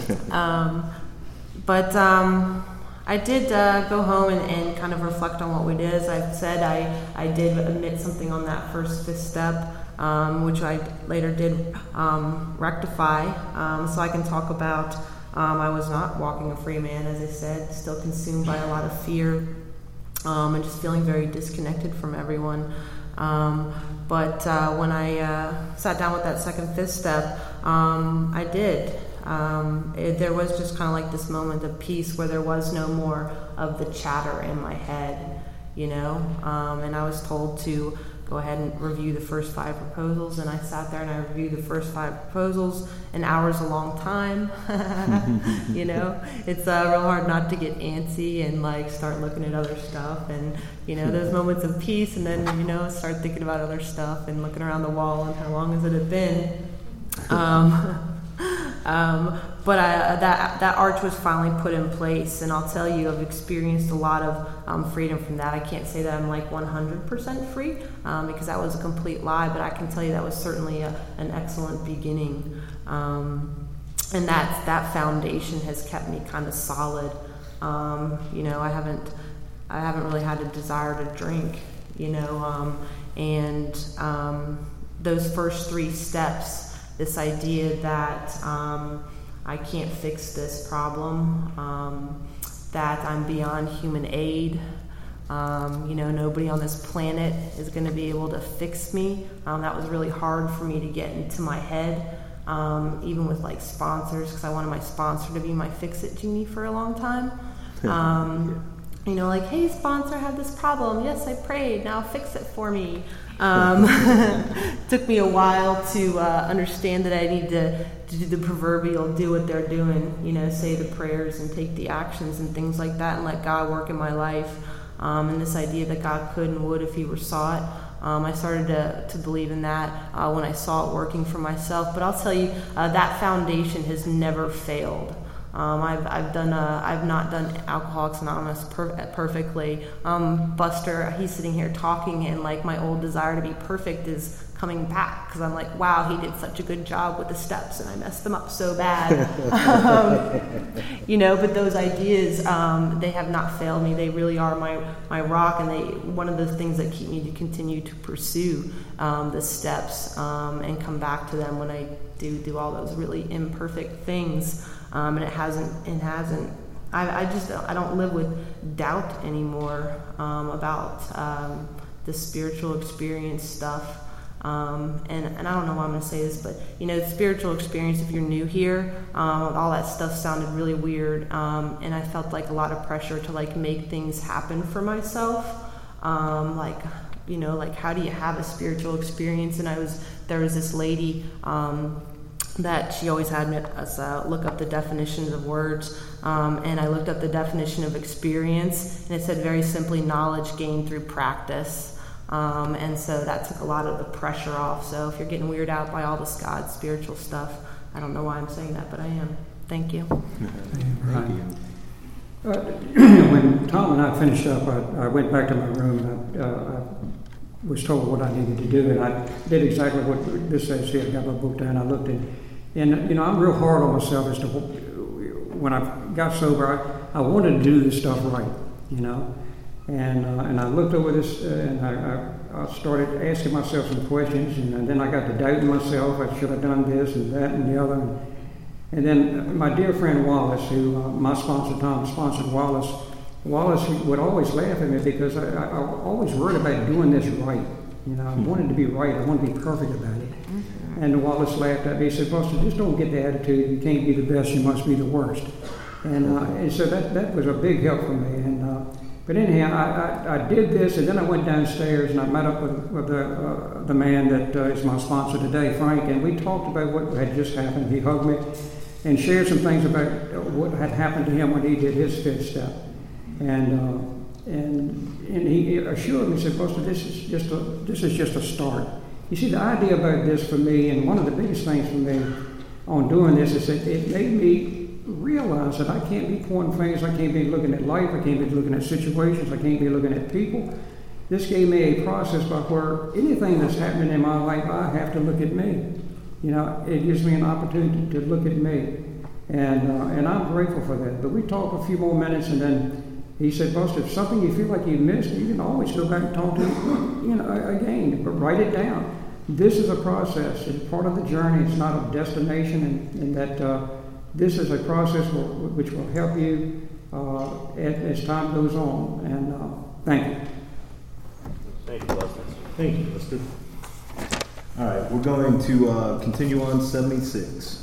But I did go home and kind of reflect on what we did. As I said, I did omit something on that first 5th step, which I later did rectify. So I can talk about I was not walking a free man, as I said, still consumed by a lot of fear and just feeling very disconnected from everyone. But when I sat down with that 2nd, 5th step, I did. There was just kind of like this moment of peace where there was no more of the chatter in my head, you know. And I was told to go ahead and review the first 5 proposals, and I sat there and I reviewed the first 5 proposals. An hour's a long time, you know. It's real hard not to get antsy and like start looking at other stuff, and you know, those moments of peace, and then you know, start thinking about other stuff and looking around the wall and how long has it had been. But that arch was finally put in place, and I'll tell you, I've experienced a lot of freedom from that. I can't say that I'm like 100% free, because that was a complete lie, but I can tell you that was certainly an excellent beginning. And that foundation has kept me kind of solid. You know, I haven't really had a desire to drink, you know, and those first 3 steps, this idea that I can't fix this problem, that I'm beyond human aid, Nobody on this planet is going to be able to fix me. That was really hard for me to get into my head, even with like sponsors, because I wanted my sponsor to be my fix-it genie for a long time. Like, hey, sponsor, I have this problem. Yes, I prayed. Now fix it for me. Took me a while to understand that I need to do the proverbial do what they're doing, say the prayers and take the actions and things like that and let God work in my life. And this idea that God could and would if he saw it. I started to believe in that when I saw it working for myself. But I'll tell you, that foundation has never failed. I've not done Alcoholics Anonymous perfectly. Buster, he's sitting here talking, and like my old desire to be perfect is coming back because I'm like, wow, he did such a good job with the steps, and I messed them up so bad. But those ideas, they have not failed me. They really are my rock, and one of the things that keep me to continue to pursue the steps and come back to them when I do all those really imperfect things. And it hasn't. I don't live with doubt anymore about the spiritual experience stuff. And I don't know why I'm going to say this, but the spiritual experience. If you're new here, all that stuff sounded really weird, and I felt like a lot of pressure to like make things happen for myself. Like how do you have a spiritual experience? And there was this lady. That she always had us look up the definitions of words, and I looked up the definition of experience, and it said very simply knowledge gained through practice, and so that took a lot of the pressure off. So if you're getting weirded out by all this God spiritual stuff, I don't know why I'm saying that, but I am. Thank you. Thank you. When Tom and I finished up, I went back to my room, and I was told what I needed to do, and I did exactly what this says here. I got my book down, I looked at it. And, I'm real hard on myself as to when I got sober, I wanted to do this stuff right, And I looked over this and I started asking myself some questions, and then I got to doubting myself. I should have done this and that and the other. And then my dear friend Wallace, who my sponsor, Tom, sponsored Wallace would always laugh at me because I always worried about doing this right. I wanted to be right. I wanted to be perfect about it. And Wallace laughed at me. He said, Buster, just don't get the attitude you can't be the best, you must be the worst. And so that was a big help for me. But anyhow, I did this, and then I went downstairs and I met up with the man that is my sponsor today, Frank, and we talked about what had just happened. He hugged me and shared some things about what had happened to him when he did his fifth step. And he assured me, he said, Buster, this is just a start. You see, the idea about this for me, and one of the biggest things for me on doing this, is that it made me realize that I can't be pointing fingers, I can't be looking at life, I can't be looking at situations, I can't be looking at people. This gave me a process by where anything that's happening in my life, I have to look at me. It gives me an opportunity to look at me. And I'm grateful for that. But we talked a few more minutes, and then he said, Buster, if something you feel like you missed, you can always go back and talk to him, again, but write it down. This is a process. It's part of the journey. It's not a destination, and that this is a process which will help you as time goes on. And thank you. Thank you, Buster. Thank you, Buster. All right, we're going to continue on 76.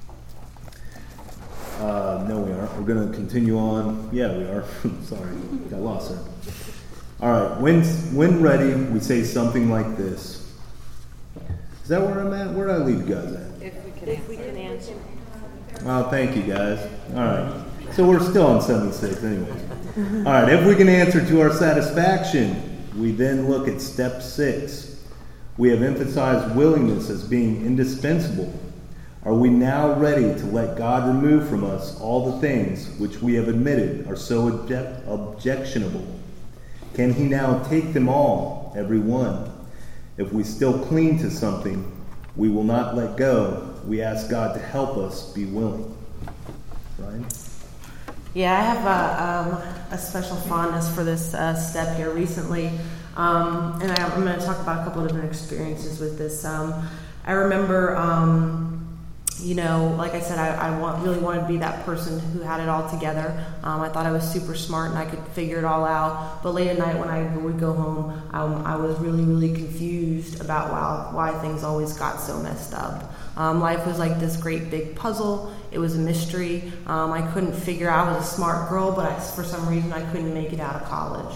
No, we aren't. We're going to continue on. Yeah, we are. Sorry, got lost there. All right, when ready, we say something like this. Is that where I'm at? Where did I leave you guys at? If we can answer. Oh, thank you, guys. All right. So we're still on 76 anyways. All right, if we can answer to our satisfaction, we then look at step 6. We have emphasized willingness as being indispensable. Are we now ready to let God remove from us all the things which we have admitted are so objectionable? Can he now take them all, every one? If we still cling to something we will not let go, we ask God to help us be willing. Right? Yeah, I have a special fondness for this step here recently. And I'm going to talk about a couple of different experiences with this. I remember like I said, I really wanted to be that person who had it all together. I thought I was super smart and I could figure it all out. But late at night when I would go home, I was really, really confused about why things always got so messed up. Life was like this great big puzzle. It was a mystery. I couldn't figure out. I was a smart girl, but for some reason I couldn't make it out of college.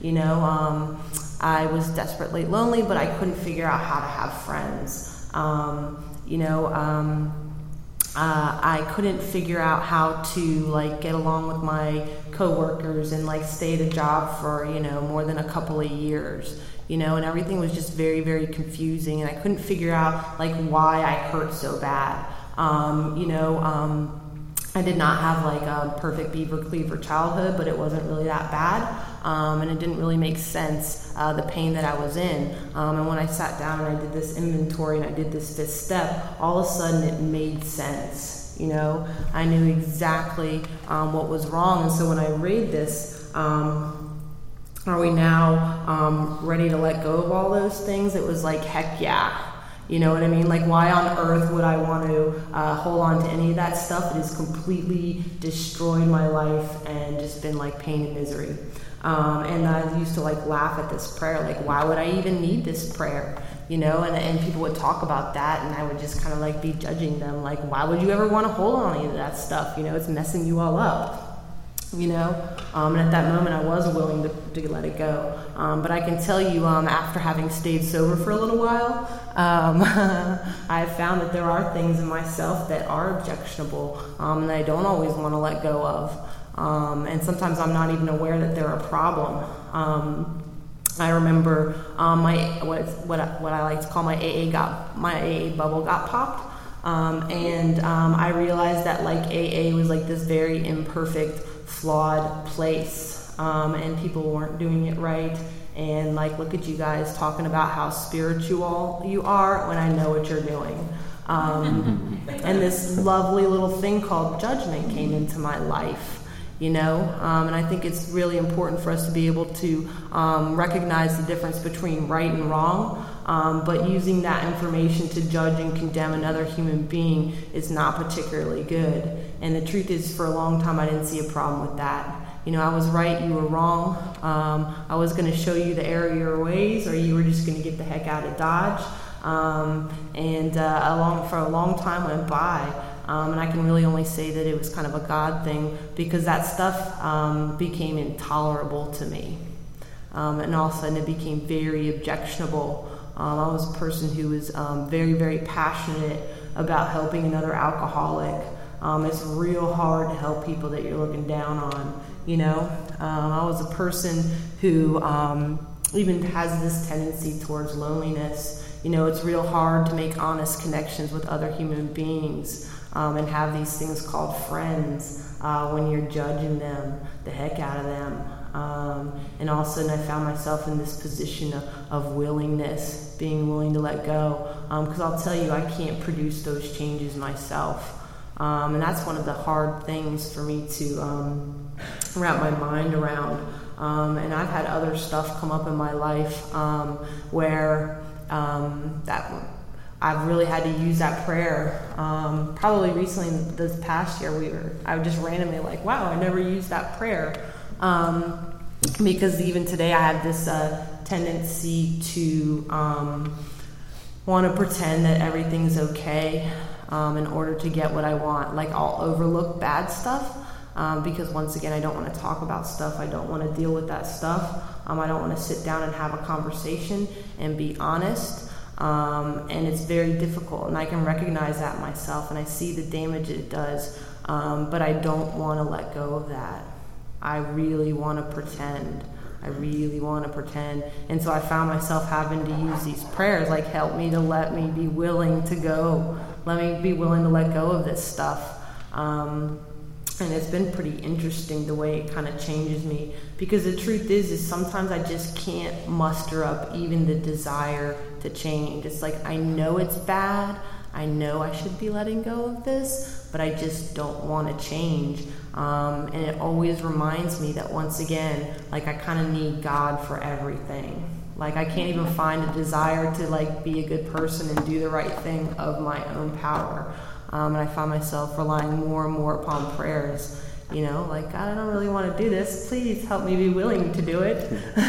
I was desperately lonely, but I couldn't figure out how to have friends. I couldn't figure out how to get along with my coworkers and stay at a job for more than a couple of years, and everything was just very, very confusing, and I couldn't figure out why I hurt so bad. I did not have a perfect beaver cleaver childhood, but it wasn't really that bad, and it didn't really make sense, the pain that I was in. And when I sat down and I did this inventory and I did this 5th step, all of a sudden it made sense. I knew exactly what was wrong. And so when I read this, are we now ready to let go of all those things? It was heck yeah. You know what I mean? Why on earth would I want to hold on to any of that stuff? It has completely destroyed my life and just been pain and misery. And I used to laugh at this prayer, why would I even need this prayer? And people would talk about that, and I would just kind of be judging them, why would you ever want to hold on to any of that stuff? It's messing you all up. And at that moment I was willing to let it go. But I can tell you, after having stayed sober for a little while, I've found that there are things in myself that are objectionable, and that I don't always want to let go of. And sometimes I'm not even aware that they're a problem. I remember what I like to call my AA bubble got popped. I realized that AA was this very imperfect, flawed place, and people weren't doing it right. And look at you guys talking about how spiritual you are when I know what you're doing. And this lovely little thing called judgment came into my life. And I think it's really important for us to be able to recognize the difference between right and wrong, but using that information to judge and condemn another human being is not particularly good. And the truth is, for a long time, I didn't see a problem with that. I was right, you were wrong. I was going to show you the error of your ways, or you were just going to get the heck out of Dodge. For a long time went by. And I can really only say that it was kind of a God thing, because that stuff became intolerable to me. And all of a sudden it became very objectionable. I was a person who was very, very passionate about helping another alcoholic. It's real hard to help people that you're looking down on, I was a person who even has this tendency towards loneliness. It's real hard to make honest connections with other human beings. And have these things called friends when you're judging them, the heck out of them. And all of a sudden I found myself in this position of willingness, being willing to let go. Because I'll tell you, I can't produce those changes myself. And that's one of the hard things for me to wrap my mind around. And I've had other stuff come up in my life where I've really had to use that prayer. Probably recently, this past year, I was just randomly wow, I never used that prayer. Because even today I have this tendency to want to pretend that everything's okay in order to get what I want. I'll overlook bad stuff because, once again, I don't want to talk about stuff. I don't want to deal with that stuff. I don't want to sit down and have a conversation and be honest. And it's very difficult, and I can recognize that myself, and I see the damage it does, but I don't want to let go of that. I really want to pretend. And so I found myself having to use these prayers, help me to let me be willing to go. Let me be willing to let go of this stuff. And it's been pretty interesting the way it kind of changes me, because the truth is sometimes I just can't muster up even the desire to change. It's I know it's bad, I know I should be letting go of this, but I just don't want to change. And it always reminds me that, once again, I kind of need God for everything. I can't even find a desire to be a good person and do the right thing of my own power. And I find myself relying more and more upon prayers. Like, God, I don't really want to do this. Please help me be willing to do it.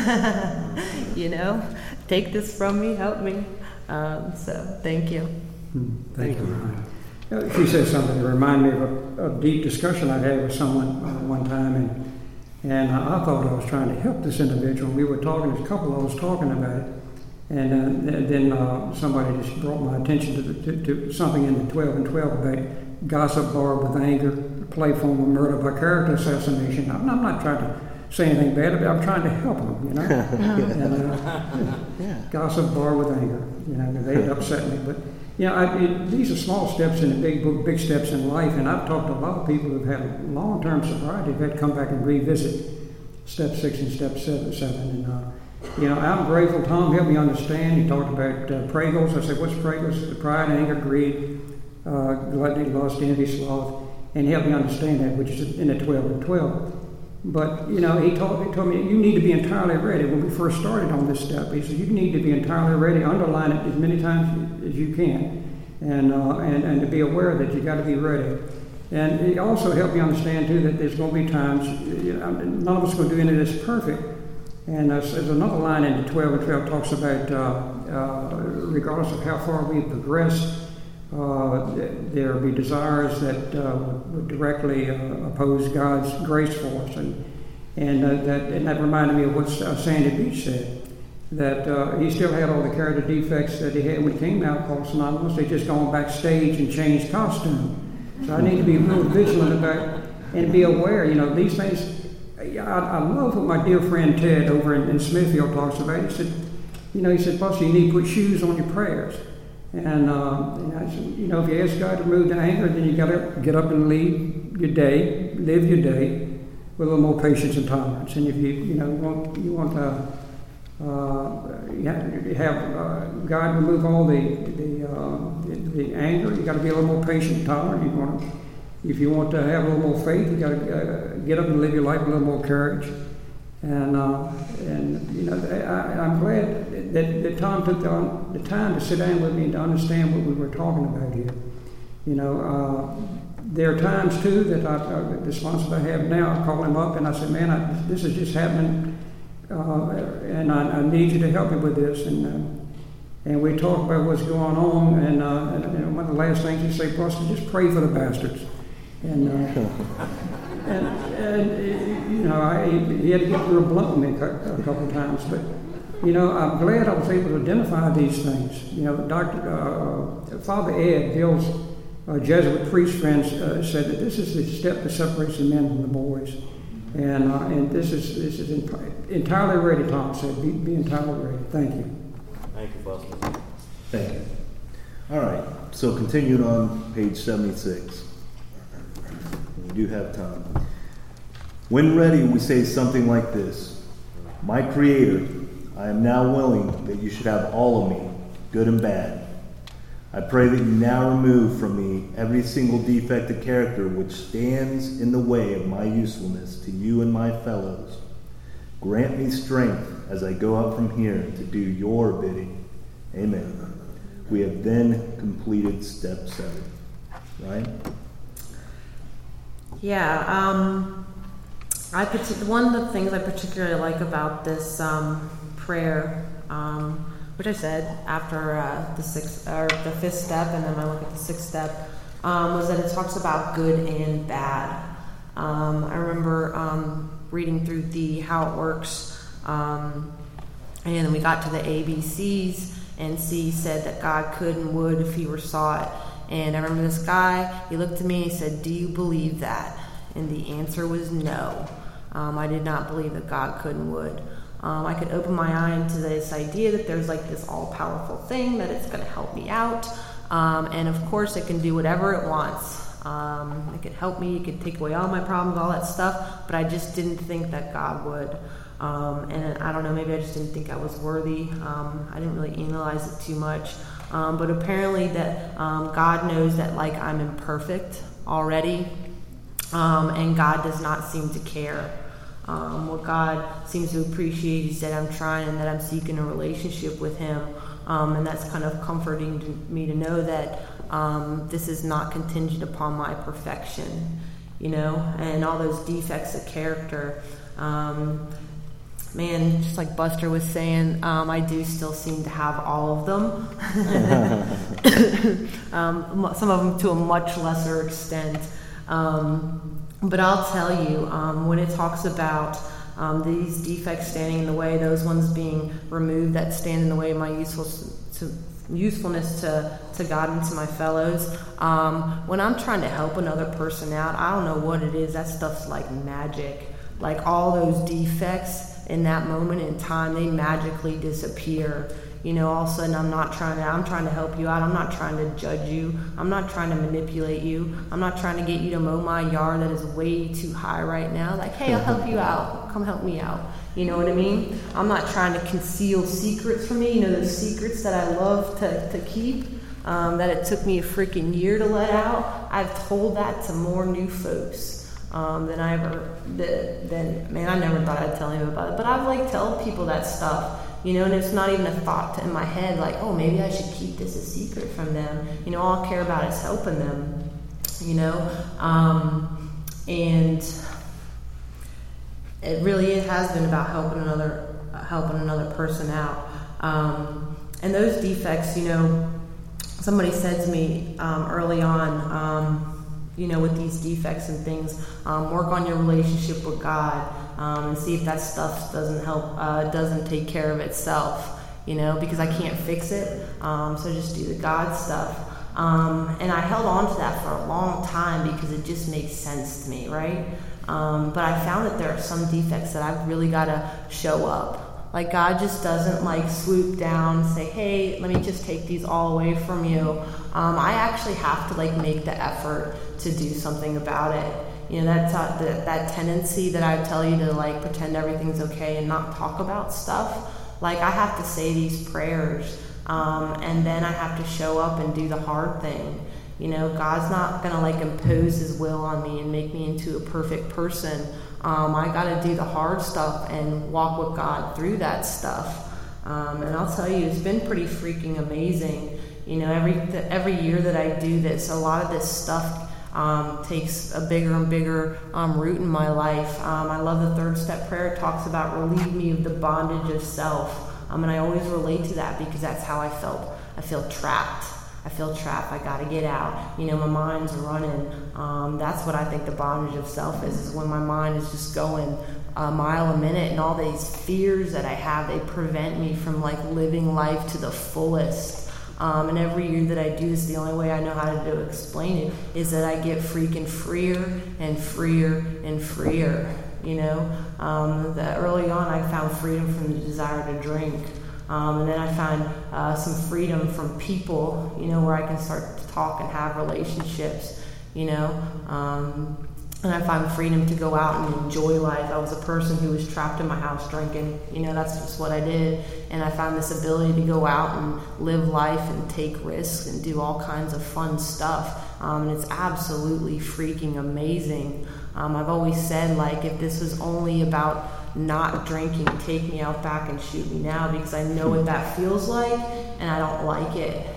Take this from me, help me. So thank you. Thank you. She said something that reminded me of a deep discussion I had with someone one time, and I thought I was trying to help this individual. We were talking, there's a couple of us talking about it, and then somebody just brought my attention to something in the 12 and 12 about gossip borrowed with anger, play form of murder by character assassination. I'm not trying to say anything bad about it. I'm trying to help them, and, gossip borrowed with anger. They upset me, but these are small steps in the big book, big steps in life. And I've talked to a lot of people who've had long-term sobriety, who've had to come back and revisit step 6 and step 7. And I'm grateful. Tom helped me understand. He talked about Pregos. I said, "What's Pregos?" Pride, anger, greed, gluttony, lust, envy, sloth. And he helped me understand that, which is in the 12 and 12. But, he told me, you need to be entirely ready. When we first started on this step, he said, you need to be entirely ready. Underline it as many times as you can. And to be aware that you got to be ready. And he also helped me understand, too, that there's going to be times, none of us are going to do any of this perfect. And there's another line in the 12 and 12 talks about, regardless of how far we've progressed, there will be desires that would directly oppose God's grace for us, and that reminded me of what Sandy Beach said, that he still had all the character defects that he had when he came to Alcoholics Anonymous. They just gone backstage and changed costume. So I need to be real vigilant about and be aware. These things. I love what my dear friend Ted over in Smithfield talks about. He said, Pastor, you need to put shoes on your prayers. And I said, if you ask God to remove the anger, then you got to get up and live your day with a little more patience and tolerance. And if you want to have God remove all the anger, you got to be a little more patient and tolerant. If you want to have a little more faith, you got to get up and live your life with a little more courage. And I'm glad that Tom took the time to sit down with me and to understand what we were talking about here. There are times too that the sponsors I have now, I call him up and I say, man, this is just happening, and I need you to help me with this. And we talk about what's going on. And one of the last things he say, Pastor, just pray for the bastards. And he had to get real blunt with me a couple of times, but I'm glad I was able to identify these things. Father Ed, Bill's Jesuit priest friends, said that this is the step that separates the men from the boys, and this is entirely ready. Tom said, "Be entirely ready." Thank you. Thank you, Pastor. Thank you. All right. So continuing on page 76. We do have time. When ready, we say something like this: My Creator, I am now willing that you should have all of me, good and bad. I pray that you now remove from me every single defect of character which stands in the way of my usefulness to you and my fellows. Grant me strength as I go up from here to do your bidding. Amen. We have then completed step 7. Right? Yeah. One of the things I particularly like about this prayer, which I said after the 5th step, and then I look at the 6th step, was that it talks about good and bad. I remember reading through the how it works, and then we got to the ABCs, and C said that God could and would if he were saw it. And I remember this guy, he looked at me and he said, "Do you believe that?" And the answer was no. I did not believe that God could and would. I could open my eye into this idea that there's like this all-powerful thing, that it's going to help me out. And of course it can do whatever it wants. It could help me, it could take away all my problems, all that stuff, but I just didn't think that God would. And I don't know, maybe I just didn't think I was worthy. I didn't really analyze it too much. But apparently that God knows that like I'm imperfect already, and God does not seem to care. What God seems to appreciate is that I'm trying and that I'm seeking a relationship with him, and that's kind of comforting to me to know that this is not contingent upon my perfection, and all those defects of character. Man, just like Buster was saying, I do still seem to have all of them. Some of them to a much lesser extent. But I'll tell you, when it talks about these defects standing in the way, those ones being removed that stand in the way of my usefulness to God and to my fellows, when I'm trying to help another person out, I don't know what it is, that stuff's like magic. Like all those defects in that moment in time, they magically disappear. All of a sudden I'm trying to help you out. I'm not trying to judge you. I'm not trying to manipulate you. I'm not trying to get you to mow my yard that is way too high right now. Like, hey, I'll help you out. Come help me out. You know what I mean? I'm not trying to conceal secrets from you. Those secrets that I love to keep, that it took me a freaking year to let out. I've told that to more new folks than I ever did. Man, I never thought I'd tell him about it. But I've tell people that stuff. And it's not even a thought in my head, like, oh, maybe I should keep this a secret from them. All I care about is helping them, and it really has been about helping another person out. And those defects, somebody said to me early on, with these defects and things, work on your relationship with God. And see if that stuff doesn't take care of itself, because I can't fix it. So just do the God stuff. And I held on to that for a long time because it just makes sense to me, right? But I found that there are some defects that I've really got to show up. Like God just doesn't swoop down and say, hey, let me just take these all away from you. I actually have to make the effort to do something about it. That's that tendency that I tell you to pretend everything's okay and not talk about stuff. I have to say these prayers, and then I have to show up and do the hard thing. God's not gonna impose His will on me and make me into a perfect person. I got to do the hard stuff and walk with God through that stuff. And I'll tell you, it's been pretty freaking amazing. Every year that I do this, a lot of this stuff takes a bigger and bigger root in my life. I love the third step prayer. It talks about relieve me of the bondage of self. And I always relate to that because that's how I felt. I feel trapped. I got to get out. My mind's running. That's what I think the bondage of self is when my mind is just going a mile a minute, and all these fears that I have, they prevent me from living life to the fullest. And every year that I do this, the only way I know how to explain it is that I get freaking freer and freer and freer. That early on I found freedom from the desire to drink. And then I found some freedom from people, where I can start to talk and have relationships, and I find freedom to go out and enjoy life. I was a person who was trapped in my house drinking. That's just what I did. And I found this ability to go out and live life and take risks and do all kinds of fun stuff. And it's absolutely freaking amazing. I've always said, if this was only about not drinking, take me out back and shoot me now, because I know what that feels like and I don't like it.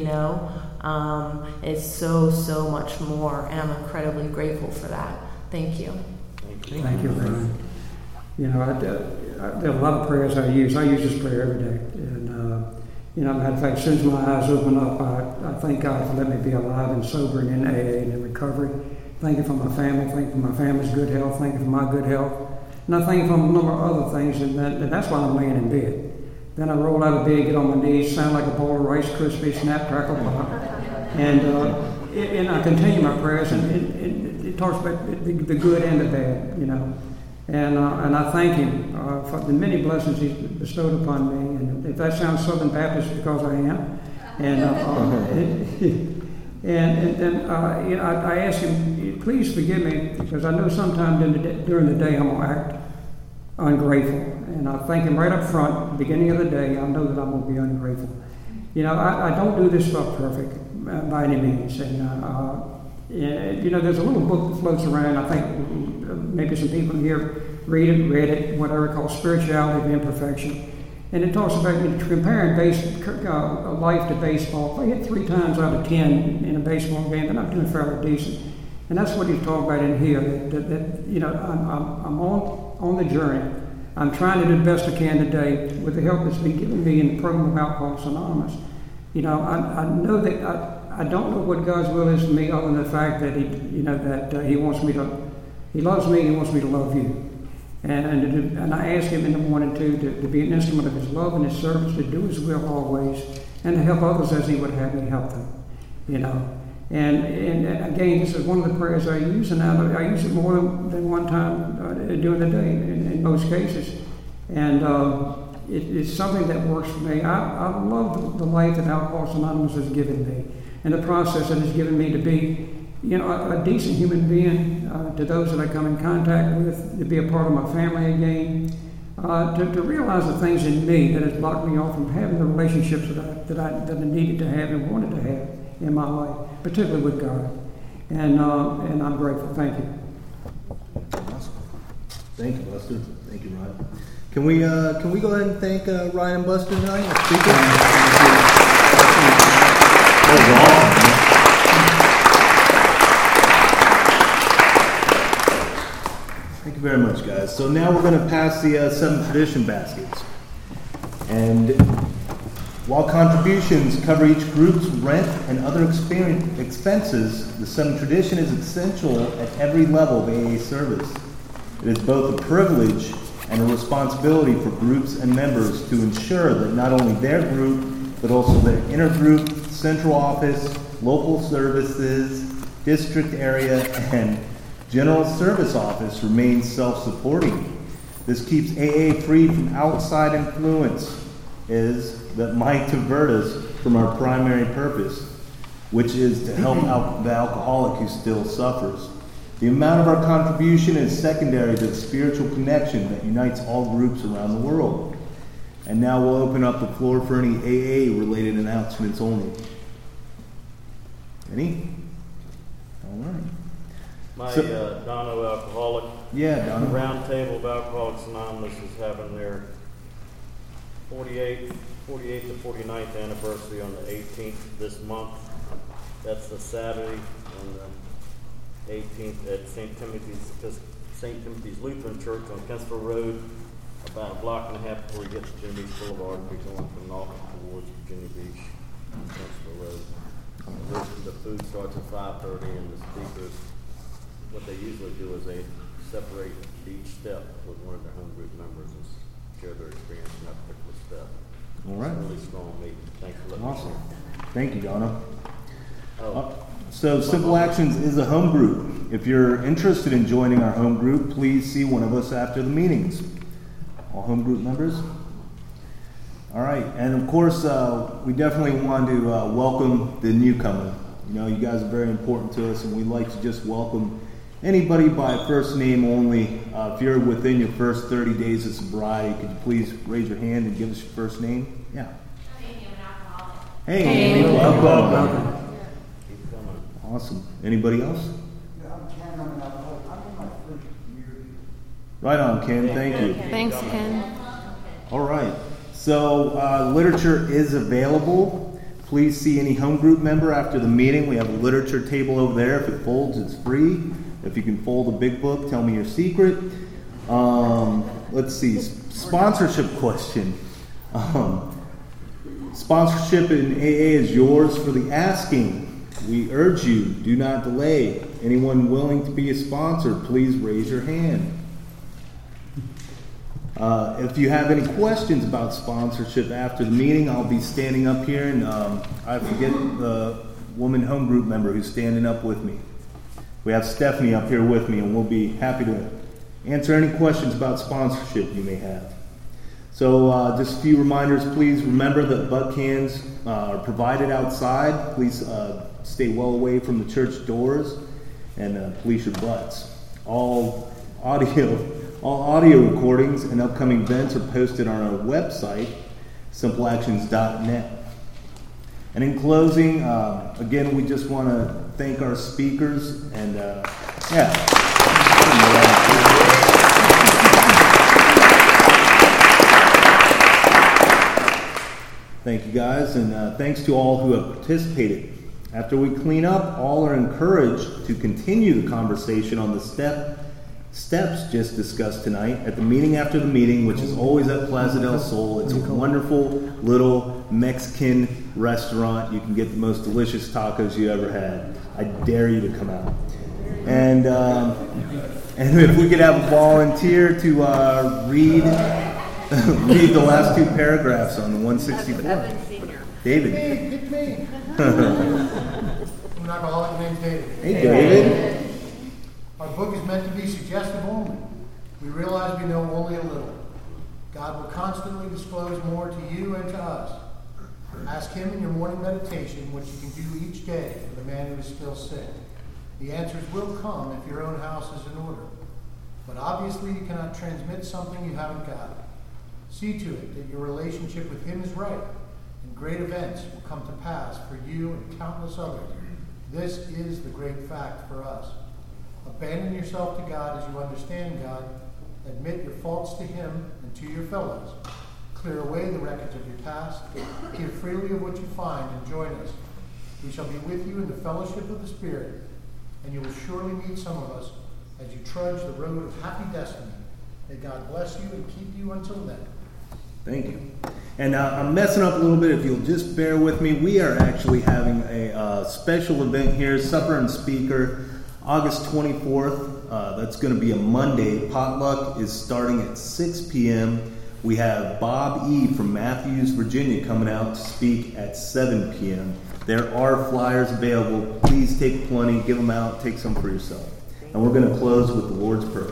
It's so much more, and I'm incredibly grateful for that. Thank you. Thank you, Brian. There are a lot of prayers I use. I use this prayer every day. And, matter of fact, as soon as my eyes open up, I thank God for letting me be alive and sober and in AA and in recovery. Thank you for my family. Thank you for my family's good health. Thank you for my good health. And I thank you for a number of other things, and that's why I'm laying in bed. Then I roll out of bed, get on my knees, sound like a bowl of Rice Krispies, snap, crackle, pop. And I continue my prayers, and it talks about the good and the bad, And I thank Him for the many blessings He's bestowed upon me. And if that sounds Southern Baptist, because I am. And I ask Him, please forgive me, because I know sometimes during the day I'm going to act ungrateful. And I thank Him right up front, beginning of the day, I know that I'm going to be ungrateful. I don't do this stuff perfect by any means. And, there's a little book that floats around. I think maybe some people here read it, whatever, called Spirituality of Imperfection. And it talks about comparing life to baseball. If they hit 3 times out of 10 in a baseball game, they're not doing fairly decent. And that's what he's talking about in here. I'm on the journey. I'm trying to do the best I can today with the help that's been given me in the program of Alcoholics Anonymous. I know that I don't know what God's will is for me, other than the fact that He wants me to. He loves me and He wants me to love you. And I ask Him in the morning to be an instrument of His love and His service, to do His will always, and to help others as He would have me help them. And again, this is one of the prayers I use, and I use it more than one time during the day in most cases. And it's something that works for me. I love the life that Alcoholics Anonymous has given me, and the process that has given me to be a decent human being to those that I come in contact with, to be a part of my family again, to realize the things in me that has blocked me off from having the relationships that I needed to have and wanted to have in my life, particularly with God. And I'm grateful. Thank you. Awesome. Thank you, Buster. Thank you, Ryan. Can we go ahead and thank Ryan and Buster tonight? That was awesome. Thank you very much, guys. So now we're going to pass the 7 tradition baskets. And while contributions cover each group's rent and other expenses, the 7 tradition is essential at every level of AA service. It is both a privilege and a responsibility for groups and members to ensure that not only their group, but also their intergroup, central office, local services, district area, and general service office remains self-supporting. This keeps AA free from outside influences that might divert us from our primary purpose, which is to help out the alcoholic who still suffers. The amount of our contribution is secondary to the spiritual connection that unites all groups around the world. And now we'll open up the floor for any AA-related announcements only. Any? All right. My Dono Alcoholic. Yeah, Dono. Round Table of Alcoholics Anonymous is having their 48th to 49th anniversary on the 18th this month. That's the Saturday on the 18th at St. Timothy's Lutheran Church on Kensville Road, about a block and a half before you get to Virginia Beach Boulevard. We're going from Norfolk towards Virginia Beach on Kensville Road. The food starts at 5:30, and the speakers, what they usually do is they separate each step with one of their home group members and share their experience in that particular step. All right. It's a really strong meeting. Thanks for letting me Awesome. share. Thank you, Donna. Oh. So Simple Actions is a home group. If you're interested in joining our home group, please see one of us after the meetings. All home group members? All right. And of course, we definitely want to welcome the newcomer. You guys are very important to us, and we'd like to just welcome anybody by first name only. If you're within your first 30 days of sobriety, could you please raise your hand and give us your first name? Yeah. Amy, I'm an alcoholic. Hey, Amy, welcome. Keep coming. Awesome. Anybody else? Yeah, I'm Ken. I'm an alcoholic. I'm in my first year. Right on, Ken. Thank you. Thanks, Ken. All right. So literature is available. Please see any home group member after the meeting. We have a literature table over there. If it folds, it's free. If you can fold a big book, tell me your secret. Let's see. Sponsorship question. Sponsorship in AA is yours for the asking. We urge you, do not delay. Anyone willing to be a sponsor, please raise your hand. If you have any questions about sponsorship after the meeting, I'll be standing up here, and I forget the woman home group member who's standing up with me. We have Stephanie up here with me, and we'll be happy to answer any questions about sponsorship you may have. So just a few reminders. Please remember that butt cans are provided outside. Please stay well away from the church doors, and police your butts. All audio recordings and upcoming events are posted on our website, simpleactions.net. And in closing, again, we just want to thank our speakers and Thank you, guys, and thanks to all who have participated. After we clean up, all are encouraged to continue the conversation on the steps just discussed tonight at the meeting after the meeting, which is always at Plaza del Sol. It's a wonderful little Mexican restaurant. You can get the most delicious tacos you ever had. I dare you to come out. And if we could have a volunteer to read the last two paragraphs on the 164. David. It's me. I'm an alcoholic named David. Hey, David. Our book is meant to be suggestive only. We realize we know only a little. God will constantly disclose more to you and to us. Ask Him in your morning meditation what you can do each day for the man who is still sick. The answers will come if your own house is in order. But obviously you cannot transmit something you haven't got. See to it that your relationship with Him is right, and great events will come to pass for you and countless others. This is the great fact for us. Abandon yourself to God as you understand God. Admit your faults to Him and to your fellows. Clear away the wreckage of your past. Give freely of what you find and join us. We shall be with you in the fellowship of the Spirit, and you will surely meet some of us as you trudge the road of happy destiny. May God bless you and keep you until then. Thank you. And I'm messing up a little bit. If you'll just bear with me, we are actually having a special event here, Supper and Speaker, August 24th. That's going to be a Monday. Potluck is starting at 6 p.m. We have Bob E. from Matthews, Virginia, coming out to speak at 7 p.m. There are flyers available. Please take plenty, give them out, take some for yourself. And we're going to close with the Lord's Prayer.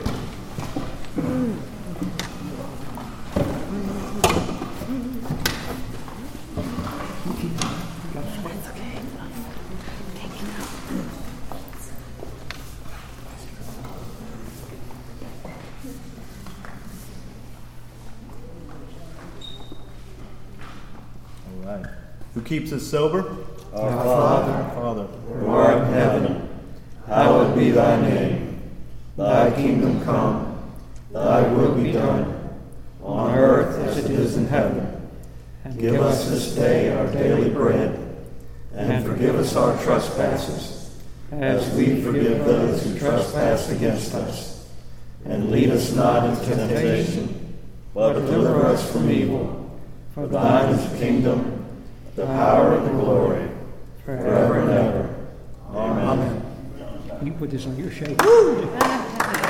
Who keeps us sober? Our Father, who art in heaven, hallowed be thy name. Thy kingdom come, thy will be done, on earth as it is in heaven. Give us this day our daily bread, and forgive us our trespasses, as we forgive those who trespass against us. And lead us not into temptation, but deliver us from evil. For thine is the kingdom, the power and the glory, forever and ever. Amen. You put this on your shade.